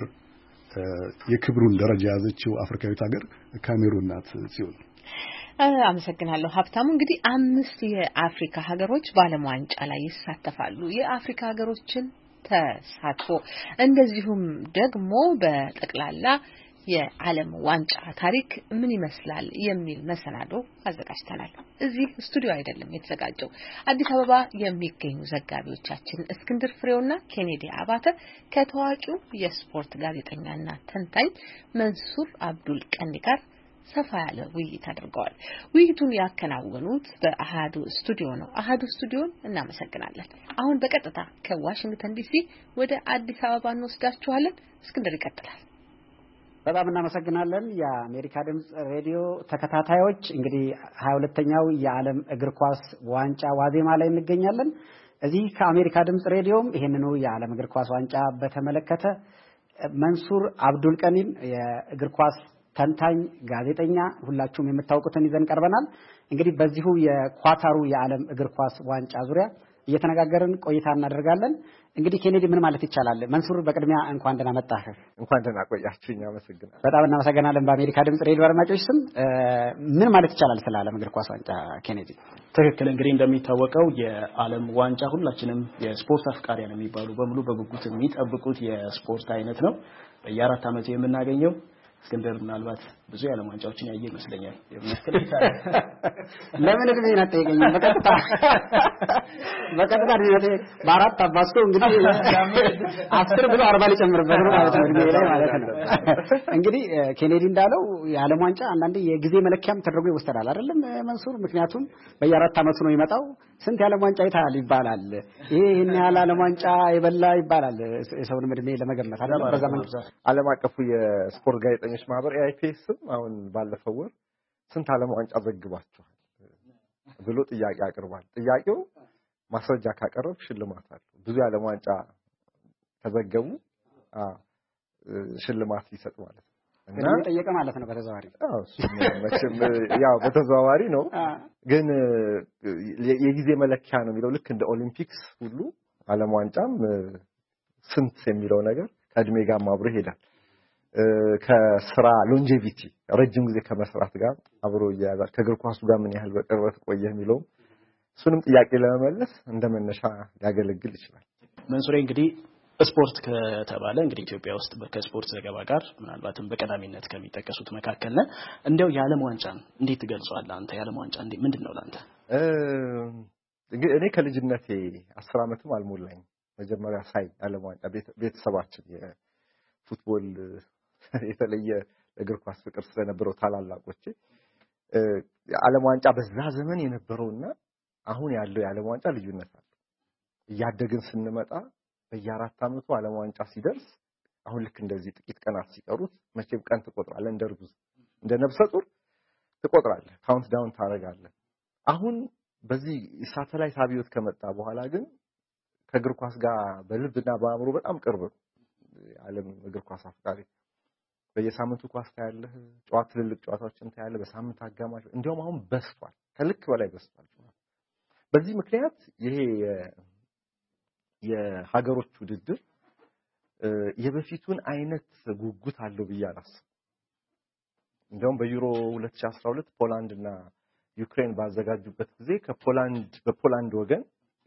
Speaker 3: የክብሩን ደረጃ ያዘችው አፍሪካዊት ሀገር ካሜሩን ናት። ሲሆን
Speaker 1: አመሰግናለሁ ሀብታሙ። እንግዲህ 5 የአፍሪካ ሀገሮች በዓለም ዋንጫ ላይ ይሳተፋሉ። የአፍሪካ ሀገሮችን ተሳትፎ እንደዚሁም ደግሞ በጠቅላላ የዓለም ዋንጫ ታሪክ ምን ይመስላል የሚል መሰናዶ አዘጋጅተናል። እዚህ ስቱዲዮ አይደለም የተዘጋጀው። አዲስ አበባ የሚገኙ ዘጋቢዎቻችን እስክንድር ፍሬውና ኬኔዲ አባተ ከታዋቂው የስፖርት ጋዜጠኛና ተንታኝ መንሱር አብዱል ቀኒ ጋር ሰፋ ያለ ውይይት አድርገዋል። ውይይቱን ያከናወኑት በአሃዱ ስቱዲዮ ነው። አሃዱ ስቱዲዮን እናመሰግናለን። አሁን በቀጥታ ከዋሽንግተን ዲሲ ወደ አዲስ አበባ እንወስዳችኋለን። እስክንድር ይቀጥላል።
Speaker 12: በጣም እናመሰግናለን። የአሜሪካ ድምጽ ሬዲዮ ተከታታዮች እንግዲህ 22ኛው የዓለም እግር ኳስ ዋንጫ ዋዜማ ላይ እንገኛለን። እዚህ ከአሜሪካ ድምጽ ሬዲዮም ይሄንኑ የዓለም እግር ኳስ ዋንጫ በተመለከተ መንሱር አብዱል ቀኒን የእግር ኳስ ተንታኝ ጋዜጠኛ ሁላችሁም የምታውቁትን ይዘን ቀርበናል። እንግዲህ በዚሁ የኳታሩ የዓለም እግር ኳስ ዋንጫ ዙሪያ እየተነጋገርን ቆይታ እናደርጋለን። እንግዲህ ኬኔዲ ምን ማለት ይቻላል? መንሱር በቅድሚያ እንኳን ደህና መጣህ።
Speaker 2: እንኳን ደህና ቆያችሁኝ። አመሰግናለሁ።
Speaker 12: በጣም እናመሰግናለን። በአሜሪካ ድምጽ ሬዲዮ አድማጮች ስም ምን ማለት ይቻላል ስለ ዓለም እግር ኳስ ዋንጫ ኬኔዲ?
Speaker 13: ትክክል። እንግዲህ እንደሚታወቀው የዓለም ዋንጫ ሁላችንም የስፖርት አፍቃሪያን የሚባሉ በሙሉ በጉጉት የሚጠብቁት የስፖርት አይነት ነው። በየ4 ዓመቱ የምናገኘው እስክንድር ምናልባት ብዙ የዓለም ዋንጫዎችን ያየ ይመስለኛል።
Speaker 12: ለምን እድሜ ነጠየኝ? በቀጥታ በአራት አባስቶ እንግዲህ 10 ብሎ 40 ሊጨምርበት ነው ማለት ነው እድሜ ላይ ማለት ነው። እንግዲህ ኬኔዲ እንዳለው የዓለም ዋንጫ አንዳንዴ የጊዜ መለኪያም ተደርጎ ይወሰዳል አይደለም መንሱር? ምክንያቱም በየ4 ዓመቱ ነው የሚመጣው። ስንት የዓለም ዋንጫ ይታል ይባላል። ይሄን ያህል ዓለም ዋንጫ ይበላ ይባላል የሰውን እድሜ ለመገመት አይደለም። በዛ መንገድ
Speaker 2: ዓለም አቀፉ የስፖርት ጋዜጠኞች ማህበር AIPSም አሁን ባለፈው ወር ስንት ዓለም ዋንጫ ዘግባችኋል ብሎ ጥያቄ አቅርቧል። ጥያቄው ማስረጃ ካቀረብ ሽልማት አለው። ብዙ የዓለም ዋንጫ ተዘገቡ ሽልማት ሊሰጥ ማለት ነው።
Speaker 12: እና ጠየቀ ማለት ነው በተዘዋዋሪ።
Speaker 2: መቼም ያው በተዘዋዋሪ ነው፣ ግን የጊዜ መለኪያ ነው የሚለው ልክ እንደ ኦሊምፒክስ ሁሉ ዓለም ዋንጫም ስንት የሚለው ነገር ከእድሜ ጋር አብሮ ይሄዳል። ከስራ ሎንጄቪቲ ረጅም ጊዜ ከመስራት ጋር አብሮ ይያዛል። ከእግር ኳሱ ጋር ምን ያህል በቅርበት ቆየ የሚለው እሱንም ጥያቄ ለመመለስ እንደመነሻ ሊያገለግል ይችላል።
Speaker 13: መንሱሬ እንግዲህ ስፖርት ከተባለ እንግዲህ ኢትዮጵያ ውስጥ ከስፖርት ዘገባ ጋር ምናልባትም በቀዳሚነት ከሚጠቀሱት መካከል ነው። እንደው የዓለም ዋንጫን እንዴት ትገልጸዋለህ አንተ? የዓለም ዋንጫ እንዴ ምንድነው ላንተ?
Speaker 2: እኔ ከልጅነቴ 10 ዓመትም አልሞላኝ መጀመሪያ ሳይ ዓለም ዋንጫ ቤተሰባችን የፉትቦል የተለየ እግር ኳስ ፍቅር ስለነበረው ታላላቆች ዓለም ዋንጫ በዛ ዘመን የነበረውና አሁን ያለው የዓለም ዋንጫ ልዩነት አለ። እያደግን ስንመጣ በየ4 ዓመቱ ዓለም ዋንጫ ሲደርስ አሁን ልክ እንደዚህ ጥቂት ቀናት ሲቀሩት መቼም ቀን ትቆጥራለህ፣ እንደ እርጉዝ እንደ ነፍሰ ጡር ትቆጥራለህ፣ ካውንት ዳውን ታደርጋለህ። አሁን በዚህ ሳተላይት አብዮት ከመጣ በኋላ ግን ከእግር ኳስ ጋር በልብና በአእምሮ በጣም ቅርብ ዓለም እግር ኳስ አፍቃሪ በየሳምንቱ ኳስ ታያለህ፣ ትልልቅ ጨዋታዎችን ታያለህ በሳምንት አጋማሽ። እንዲያውም አሁን በስቷል፣ ከልክ በላይ በስቷል። በዚህ ምክንያት ይሄ የሀገሮች ውድድር የበፊቱን አይነት ጉጉት አለው ብዬ አላስብም። እንደውም በዩሮ 2012 ፖላንድ እና ዩክሬን ባዘጋጁበት ጊዜ በፖላንድ ወገን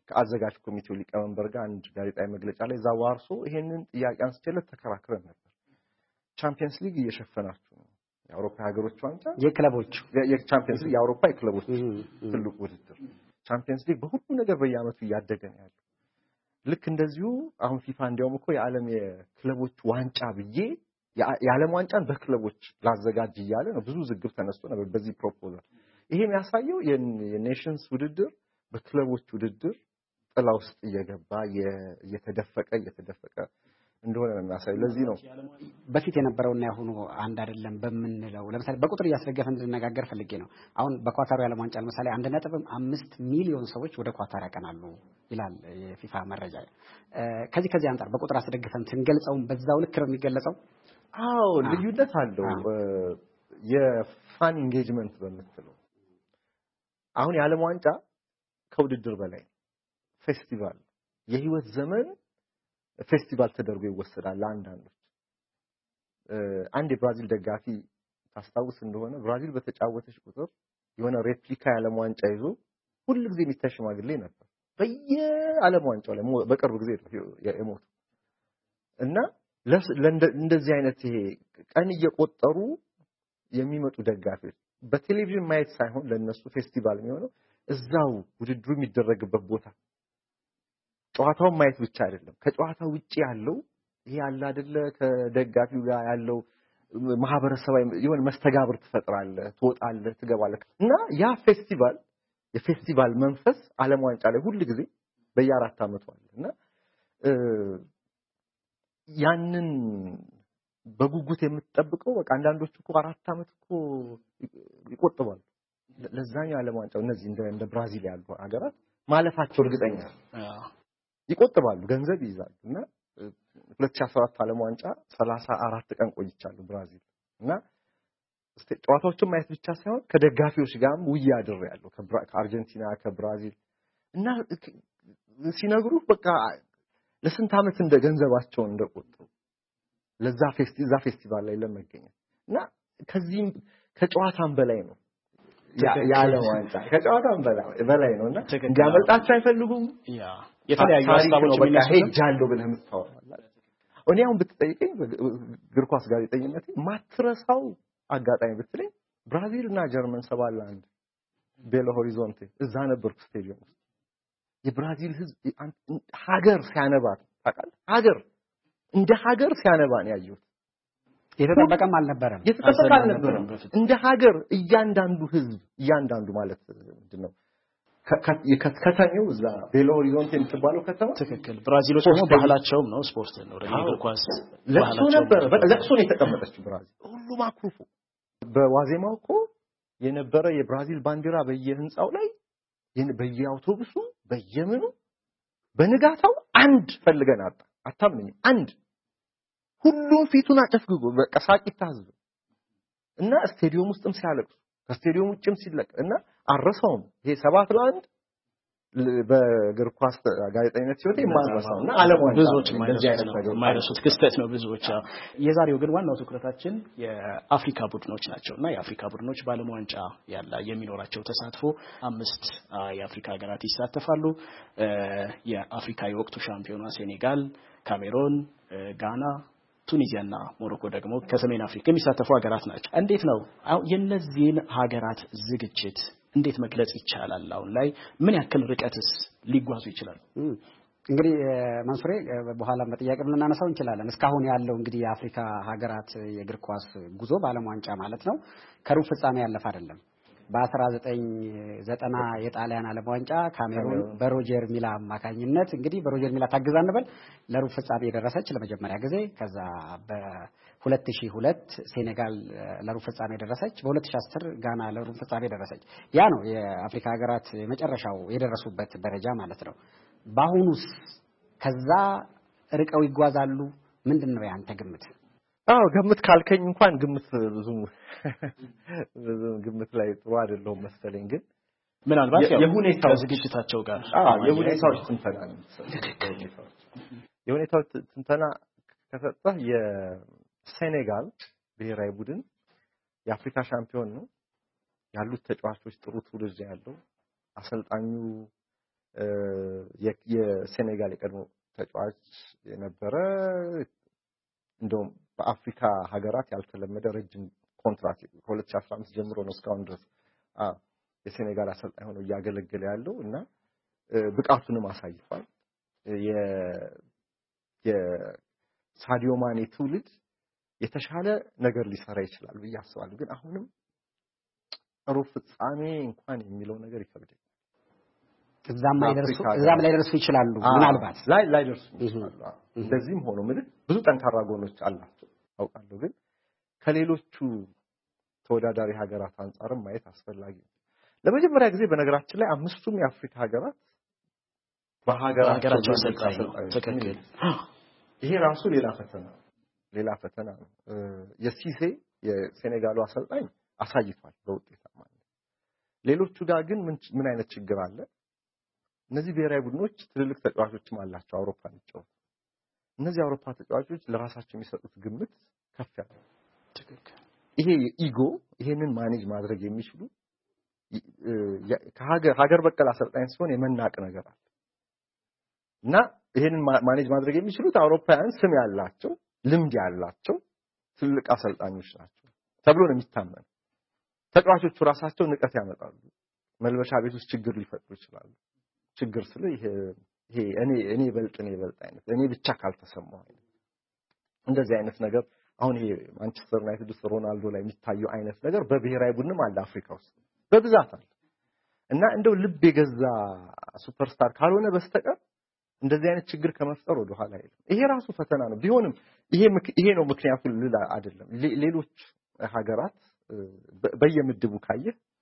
Speaker 2: ከአዘጋጅ ኮሚቴው ሊቀመንበር ጋር አንድ ጋዜጣዊ መግለጫ ላይ እዛ ዋርሶ ይሄንን ጥያቄ አንስቼለት ተከራክረን ነበር። ቻምፒየንስ ሊግ እየሸፈናችሁ ነው፣ የአውሮፓ ሀገሮች ዋንጫ
Speaker 12: የክለቦች
Speaker 2: የቻምፒየንስ ሊግ የአውሮፓ የክለቦች ትልቁ ውድድር ቻምፒየንስ ሊግ በሁሉ ነገር በየዓመቱ እያደገ ነው ያለው። ልክ እንደዚሁ አሁን ፊፋ እንዲያውም እኮ የዓለም የክለቦች ዋንጫ ብዬ የዓለም ዋንጫን በክለቦች ላዘጋጅ እያለ ነው። ብዙ ዝግብ ተነስቶ ነበር በዚህ ፕሮፖዛል። ይሄ የሚያሳየው የኔሽንስ ውድድር በክለቦች ውድድር ጥላ ውስጥ እየገባ እየተደፈቀ እንደሆነ ነው የሚያሳየው። ለዚህ ነው
Speaker 12: በፊት የነበረውና ያሁኑ አንድ አይደለም በምንለው ለምሳሌ በቁጥር እያስደገፈን እንድነጋገር ፈልጌ ነው። አሁን በኳታሩ የዓለም ዋንጫ ለምሳሌ 1.5 ሚሊዮን ሰዎች ወደ ኳታር ያቀናሉ ይላል የፊፋ መረጃ። ከዚህ አንፃር በቁጥር አስደግፈን ስንገልጸው በዛው ልክ ነው የሚገለጸው።
Speaker 2: አዎ ልዩነት አለው። የፋን ኢንጌጅመንት በምትለው አሁን የዓለም ዋንጫ ከውድድር በላይ ፌስቲቫል የህይወት ዘመን ፌስቲቫል ተደርጎ ይወሰዳል። አንዳንዶች አንድ የብራዚል ደጋፊ ታስታውስ እንደሆነ ብራዚል በተጫወተች ቁጥር የሆነ ሬፕሊካ የዓለም ዋንጫ ይዞ ሁሉ ጊዜ የሚታይ ሽማግሌ ነበር በየዓለም ዋንጫው ላይ በቅርብ ጊዜ የሞቱ እና እንደዚህ አይነት ይሄ ቀን እየቆጠሩ የሚመጡ ደጋፊዎች በቴሌቪዥን ማየት ሳይሆን ለነሱ ፌስቲቫል የሚሆነው እዛው ውድድሩ የሚደረግበት ቦታ ጨዋታውን ማየት ብቻ አይደለም፣ ከጨዋታው ውጪ ያለው ይሄ ያለ አይደለ ከደጋፊው ጋር ያለው ማህበረሰባዊ የሆነ መስተጋብር ትፈጥራለህ፣ ትወጣለህ፣ ትገባለህ እና ያ የፌስቲቫል መንፈስ ዓለም ዋንጫ ላይ ሁሉ ጊዜ በየ4 ዓመቱ አለ እና ያንን በጉጉት የምትጠብቀው በቃ አንዳንዶቹ እኮ 4 ዓመት እኮ ይቆጥባሉ ለዛኛው ዓለም ዋንጫ። እነዚህ እንደ ብራዚል ያሉ ሀገራት ማለፋቸው እርግጠኛ ይቆጥባሉ፣ ገንዘብ ይይዛሉ እና 2014 ዓለም ዋንጫ 34 ቀን ቆይቻለሁ ብራዚል እና ጨዋታዎችን ማየት ብቻ ሳይሆን ከደጋፊዎች ጋርም ውይ አድሬያለሁ ከአርጀንቲና ከብራዚል እና ሲነግሩ በቃ ለስንት ዓመት እንደ ገንዘባቸውን እንደቆጠሩ ለዛ ፌስቲቫል ላይ ለመገኘት እና ከዚህም ከጨዋታም በላይ ነው የዓለም ዋንጫ ከጨዋታም በላይ ነውና እንዲያመልጣቸው አይፈልጉም።
Speaker 13: የተለያዩ ሀሳቦች
Speaker 2: በቃ ሄጃለሁ ብለህ የምታወራው እኔ አሁን ብትጠይቀኝ እግር ኳስ ጋዜጠኝነት ማትረሳው አጋጣሚ ብትለኝ ብራዚል እና ጀርመን 7-1 ቤሎ ሆሪዞንቴ እዛ ነበርኩ ስቴዲየም ውስጥ የብራዚል ህዝብ ሀገር ሲያነባ ታውቃለህ እንደ ሀገር ሲያነባ ነው ያየሁት።
Speaker 12: የተጠበቀም አልነበረም
Speaker 2: እንደ ሀገር እያንዳንዱ ማለት ምንድነው ከተኛው እዛ ቤሎ ሆሪዞንቴ የምትባለው ከተማ
Speaker 13: ትክክል። ብራዚሎች ደግሞ ባህላቸውም ነው ስፖርት ነው እግር ኳስ
Speaker 2: ለቅሶ ነበር። ለቅሶ ነው የተቀመጠችው ብራዚል ሁሉም አኩርፎ። በዋዜማው እኮ የነበረ የብራዚል ባንዲራ በየህንጻው ላይ በየአውቶቡሱ በየምኑ በንጋታው አንድ ፈልገን አታምነኝ አንድ ሁሉም ፊቱን አጨፍግጎ በቃ ሳቂታ ህዝብ እና ስቴዲየም ውስጥም ሲያለቅሱ ከስቴዲየም ውጭም ሲለቅ እና አረሳውም ይሄ 7-1 በእግር ኳስ ጋዜጠኝነት ሲወጣ የማንረሳውና ዓለም ዋንጫ
Speaker 13: ብዙዎች የማይረሱት ክስተት ነው። ብዙዎች የዛሬው ግን ዋናው ትኩረታችን የአፍሪካ ቡድኖች ናቸውና የአፍሪካ ቡድኖች በዓለም ዋንጫ የሚኖራቸው ተሳትፎ 5 የአፍሪካ ሀገራት ይሳተፋሉ። የአፍሪካ የወቅቱ ሻምፒዮኗ ሴኔጋል፣ ካሜሮን፣ ጋና፣ ቱኒዚያና ሞሮኮ ደግሞ ከሰሜን አፍሪካ የሚሳተፉ ሀገራት ናቸው። እንዴት ነው የነዚህን ሀገራት ዝግጅት እንዴት መግለጽ ይቻላል? አሁን ላይ ምን ያክል ርቀትስ ሊጓዙ ይችላሉ?
Speaker 12: እንግዲህ መንሱሬ በኋላም በጥያቄ ልናነሳው እንችላለን። እስካሁን ያለው እንግዲህ የአፍሪካ ሀገራት የእግር ኳስ ጉዞ በዓለም ዋንጫ ማለት ነው ከሩብ ፍጻሜ ያለፈ አይደለም። በ1990 የጣሊያን ዓለም ዋንጫ ካሜሩን በሮጀር ሚላ አማካኝነት እንግዲህ በሮጀር ሚላ ታግዛ ነበር ለሩብ ፍጻሜ የደረሰች ለመጀመሪያ ጊዜ። ከዛ በ2002 ሴኔጋል ለሩብ ፍጻሜ ደረሰች። በ2010 ጋና ለሩብ ፍጻሜ ደረሰች። ያ ነው የአፍሪካ ሀገራት የመጨረሻው የደረሱበት ደረጃ ማለት ነው። በአሁኑስ ከዛ ርቀው ይጓዛሉ? ምንድነው ያንተ ግምት?
Speaker 2: ግምት ካልከኝ እንኳን ብዙ ግምት ላይ ጥሩ አይደለም መሰለኝ። ግን
Speaker 13: ምናልባት የሁኔታው ዝግጅታቸው ጋር
Speaker 2: የሁኔታዎች ትንተና ከሰጠህ የሴኔጋል ብሔራዊ ቡድን የአፍሪካ ሻምፒዮን ነው። ያሉት ተጫዋቾች ጥሩ ትውልድ ያለው አሰልጣኙ የሴኔጋል የቀድሞ ተጫዋች የነበረ እንደውም በአፍሪካ ሀገራት ያልተለመደ ረጅም ኮንትራት ከ2015 ጀምሮ ነው እስካሁን ድረስ የሴኔጋል አሰልጣኝ ሆኖ እያገለገለ ያለው እና ብቃቱንም አሳይቷል። የሳዲዮ ማኔ ትውልድ የተሻለ ነገር ሊሰራ ይችላል ብዬ አስባለሁ። ግን አሁንም ሩብ ፍጻሜ እንኳን የሚለው ነገር ይከብዳል።
Speaker 12: እዛም ላይ ደርሱ ይችላሉ ምናልባት
Speaker 2: ላይ ደርሱ ይችላሉ። እንደዚህም ሆኖ ብዙ ጠንካራ ጎኖች አላቸው አውቃለሁ። ግን ከሌሎቹ ተወዳዳሪ ሀገራት አንፃርም ማየት አስፈላጊ ነው። ለመጀመሪያ ጊዜ በነገራችን ላይ አምስቱም የአፍሪካ ሀገራት በሀገራቸው
Speaker 13: ተከክል
Speaker 2: ይሄ ራሱ ሌላ ፈተና ነው። የሲሴ የሴኔጋሉ አሰልጣኝ አሳይቷል በውጤታማነት። ሌሎቹ ጋር ግን ምን አይነት ችግር አለ? እነዚህ ብሔራዊ ቡድኖች ትልልቅ ተጫዋቾችም አላቸው አውሮፓ የሚጫወቱ። እነዚህ አውሮፓ ተጫዋቾች ለራሳቸው የሚሰጡት ግምት ከፍ ያለ
Speaker 13: ትክክል።
Speaker 2: ይሄ ኢጎ ይሄንን ማኔጅ ማድረግ የሚችሉ ሀገር በቀል አሰልጣኝ ሲሆን የመናቅ ነገር አለ እና ይሄንን ማኔጅ ማድረግ የሚችሉት አውሮፓውያን ስም ያላቸው ልምድ ያላቸው ትልቅ አሰልጣኞች ናቸው ተብሎ ነው የሚታመነው። ተጫዋቾቹ ራሳቸው ንቀት ያመጣሉ። መልበሻ ቤት ውስጥ ችግር ሊፈጥሩ ይችላሉ። ችግር ስለ ይሄ እኔ በልጥ አይነት እኔ ብቻ ካልተሰማው አይነት እንደዚህ አይነት ነገር አሁን ይሄ ማንቸስተር ዩናይትድ ውስጥ ሮናልዶ ላይ የሚታየው አይነት ነገር በብሔራዊ ቡድንም አለ አፍሪካ ውስጥ በብዛት አለ እና እንደው ልብ የገዛ ሱፐርስታር ካልሆነ በስተቀር እንደዚህ አይነት ችግር ከመፍጠር ወደ ኋላ አይደለም። ይሄ ራሱ ፈተና ነው። ቢሆንም ይሄ ነው ምክንያቱ ልል አይደለም። ሌሎች ሀገራት በየምድቡ ካየ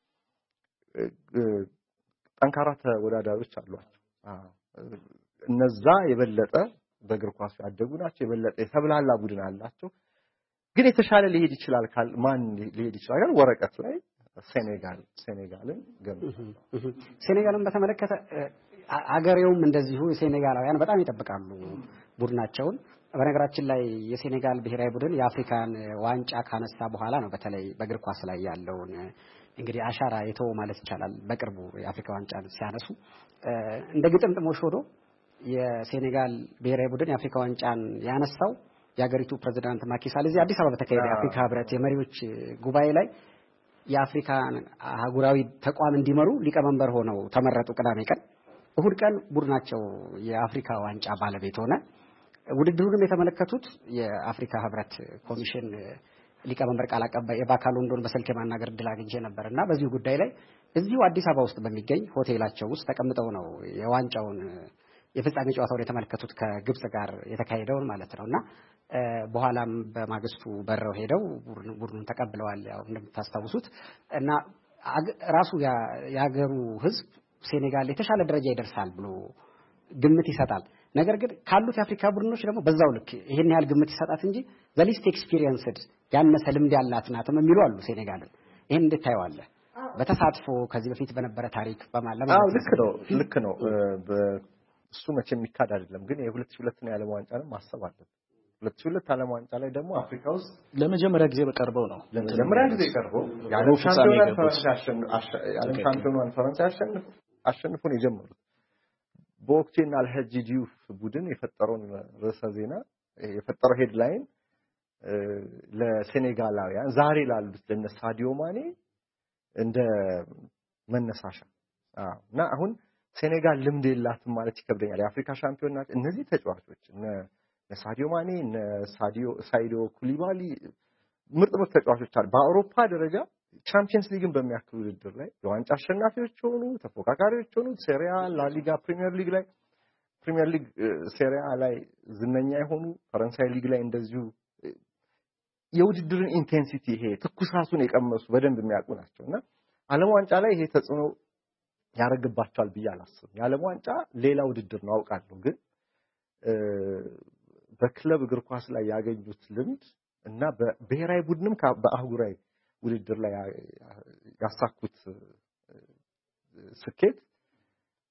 Speaker 2: ጠንካራ ተወዳዳሪዎች አሏቸው። እነዛ የበለጠ በእግር ኳስ ያደጉ ናቸው። የበለጠ የተብላላ ቡድን አላቸው። ግን የተሻለ ሊሄድ ይችላል ማን ሊሄድ ይችላል? ወረቀት ላይ ሴኔጋልን ገምታለሁ።
Speaker 12: ሴኔጋልን በተመለከተ አገሬውም እንደዚሁ ሴኔጋላውያን በጣም ይጠብቃሉ ቡድናቸውን። በነገራችን ላይ የሴኔጋል ብሔራዊ ቡድን የአፍሪካን ዋንጫ ካነሳ በኋላ ነው በተለይ በእግር ኳስ ላይ ያለውን እንግዲህ አሻራ የተወ ማለት ይቻላል። በቅርቡ የአፍሪካ ዋንጫን ሲያነሱ እንደ ግጥምጥሞሽ ሆኖ የሴኔጋል ብሔራዊ ቡድን የአፍሪካ ዋንጫን ያነሳው የሀገሪቱ ፕሬዝዳንት ማኪሳል እዚህ አዲስ አበባ በተካሄደ የአፍሪካ ህብረት የመሪዎች ጉባኤ ላይ የአፍሪካን አህጉራዊ ተቋም እንዲመሩ ሊቀመንበር ሆነው ተመረጡ። ቅዳሜ ቀን እሁድ ቀን ቡድናቸው የአፍሪካ ዋንጫ ባለቤት ሆነ። ውድድሩንም የተመለከቱት የአፍሪካ ህብረት ኮሚሽን ሊቀመንበር ቃል አቀባይ ኤባካሎንዶን በስልክ የማናገር እድል አግኝቼ ነበርና በዚህ ጉዳይ ላይ እዚሁ አዲስ አበባ ውስጥ በሚገኝ ሆቴላቸው ውስጥ ተቀምጠው ነው የዋንጫውን የፍጻሜ ጨዋታውን የተመለከቱት ከግብጽ ጋር የተካሄደውን ማለት ነውና በኋላም በማግስቱ በረው ሄደው ቡድኑን ተቀብለዋል። ያው እንደምታስታውሱት እና ራሱ የሀገሩ ህዝብ ሴኔጋል የተሻለ ደረጃ ይደርሳል ብሎ ግምት ይሰጣል። ነገር ግን ካሉት የአፍሪካ ቡድኖች ደግሞ በዛው ልክ ይሄን ያህል ግምት ይሰጣት እንጂ ዘሊስት ኤክስፒሪየንስድ ያነሰ ልምድ ያላት ናትም የሚሉ አሉ ሴኔጋልን። ይሄን እንዴት ታየዋለህ? በተሳትፎ ከዚህ በፊት በነበረ ታሪክ በማለም
Speaker 2: ልክ ነው። እሱ መቼም የሚካድ አይደለም። ግን የ2002 ነው የዓለም ዋንጫንም ማሰብ አለብን። 2002 ዓለም ዋንጫ ላይ ደግሞ አፍሪካ ውስጥ
Speaker 13: ለመጀመሪያ ጊዜ በቀርበው ነው
Speaker 2: ለመጀመሪያ ጊዜ ቀርበው የዓለም ሻምፒዮናን ፈረንሳይ አሸንፎ ነው የጀመሩት። በወቅቱና አልሐጂ ዲዩፍ ቡድን የፈጠረውን ርዕሰ ዜና የፈጠረው ሄድላይን ለሴኔጋላውያን ዛሬ ላሉት ለነ ሳዲዮ ማኔ እንደ መነሳሻ እና አሁን ሴኔጋል ልምድ የላትም ማለት ይከብደኛል። የአፍሪካ ሻምፒዮን ናቸው እነዚህ ተጫዋቾች እነ ሳዲዮ ማኔ እነ ሳይዶ ኩሊባሊ ምርጥ ተጫዋቾች አሉ። በአውሮፓ ደረጃ ቻምፒየንስ ሊግን በሚያክል ውድድር ላይ የዋንጫ አሸናፊዎች ሆኑ ተፎካካሪዎች ሆኑ ሴሪያ ላሊጋ ፕሪሚየር ሊግ ሴሪያ ላይ ዝነኛ የሆኑ ፈረንሳይ ሊግ ላይ እንደዚሁ የውድድርን ኢንቴንሲቲ ይሄ ትኩሳቱን የቀመሱ በደንብ የሚያውቁ ናቸውና ዓለም ዋንጫ ላይ ይሄ ተጽዕኖ ያረግባቸዋል ብዬ አላስብም። የዓለም ዋንጫ ሌላ ውድድር ነው አውቃለሁ። ግን በክለብ እግር ኳስ ላይ ያገኙት ልምድ እና በብሔራዊ ቡድንም በአህጉራዊ ውድድር ላይ ያሳኩት ስኬት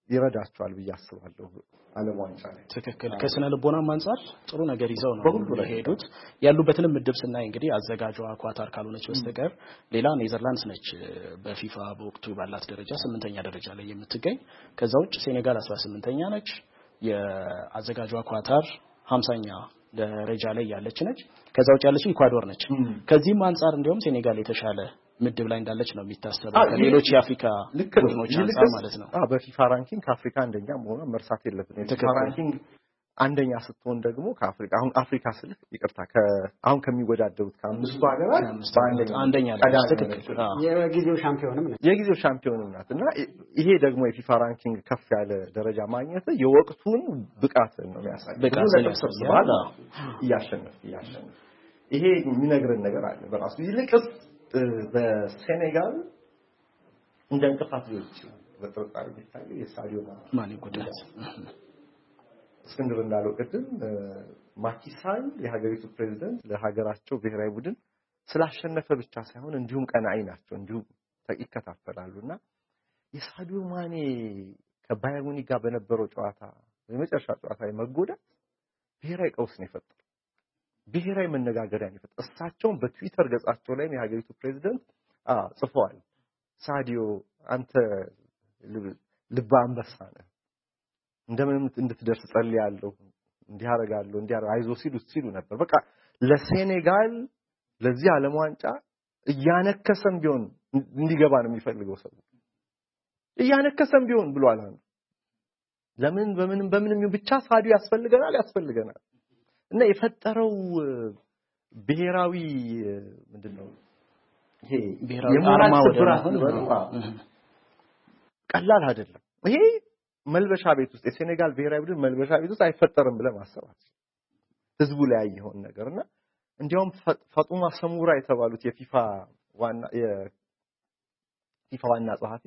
Speaker 2: ይረዳቸዋል ብዬ አስባለሁ። ዓለም ዋንጫ ላይ
Speaker 13: ትክክል ከስነ ልቦናም አንፃር ጥሩ ነገር ይዘው ነው የሄዱት። ያሉበትንም ምድብ ስናይ እንግዲህ አዘጋጇ ኳታር ካልሆነች በስተቀር ሌላ ኔዘርላንድስ ነች በፊፋ በወቅቱ ባላት ደረጃ 8ኛ ደረጃ ላይ የምትገኝ። ከዛ ውጭ ሴኔጋል 18ኛ ነች። የአዘጋጇ ኳታር 50ኛ ደረጃ ላይ ያለች ነች። ከዛ ውጭ ያለችው ኢኳዶር ነች። ከዚህም አንፃር እንዲያውም ሴኔጋል የተሻለ ምድብ ላይ እንዳለች ነው የሚታሰበው ከሌሎች የአፍሪካ ቡድኖች አንፃር ማለት ነው።
Speaker 2: በፊፋ ራንኪንግ ከአፍሪካ አንደኛ መሆኗን መርሳት የለብንም። ፊፋ ራንኪንግ አንደኛ ስትሆን ደግሞ ከአፍሪካ አሁን አፍሪካ ስልህ ይቅርታ አሁን ከሚወዳደሩት ከአምስቱ ሀገራት
Speaker 13: አንደኛ ነች። ትክክል
Speaker 2: የጊዜው ሻምፒዮንም ናት እና ይሄ ደግሞ የፊፋ ራንኪንግ ከፍ ያለ ደረጃ ማግኘት የወቅቱን ብቃት ነው የሚያሳየው። እያሸነፍ ይሄ የሚነግረን ነገር አለ በራሱ ይልቅስ በሴኔጋል እንደ እንቅፋት ሊሆን ይችላል በጥርጣሬ የሚታየው የሳዲዮ
Speaker 13: ማኔ ጉዳት
Speaker 2: እስክንድር እንዳለው ቅድም ማኪሳል የሀገሪቱ ፕሬዝዳንት ለሀገራቸው ብሔራዊ ቡድን ስላሸነፈ ብቻ ሳይሆን እንዲሁም ቀናኢ ናቸው እንዲሁም ይከታተላሉና የሳዲዮ ማኔ ከባየር ሙኒክ ጋር በነበረው ጨዋታ የመጨረሻ ጨዋታ ላይ መጎዳት ብሔራዊ ቀውስ ነው የፈጠረው። ብሔራዊ መነጋገሪያ ነው የፈጠረው። እሳቸውም በትዊተር ገጻቸው ላይ የሀገሪቱ ፕሬዝዳንት ጽፈዋል። ሳዲዮ አንተ ልበ አንበሳ ነህ እንደምንም እንድትደርስ ጸልያለሁ እንዲያረጋለሁ አይዞ ሲሉ ነበር። በቃ ለሴኔጋል ለዚህ ዓለም ዋንጫ እያነከሰም ቢሆን እንዲገባ ነው የሚፈልገው ሰው እያነከሰም ቢሆን ብሏል። ለምን በምንም ብቻ ሳዲዮ ያስፈልገናል እና የፈጠረው ብሔራዊ ምንድነው ይሄ የሞራል ስብራት ቀላል አይደለም። ይሄ መልበሻ ቤት ውስጥ የሴኔጋል ብሔራዊ ቡድን መልበሻ ቤት ውስጥ አይፈጠርም ብለ ማሰባት ህዝቡ ላይ ያየውን ነገርና እንዲያውም ፋጡማ ሰሙራ የተባሉት የፊፋ ዋና ጸሐፊ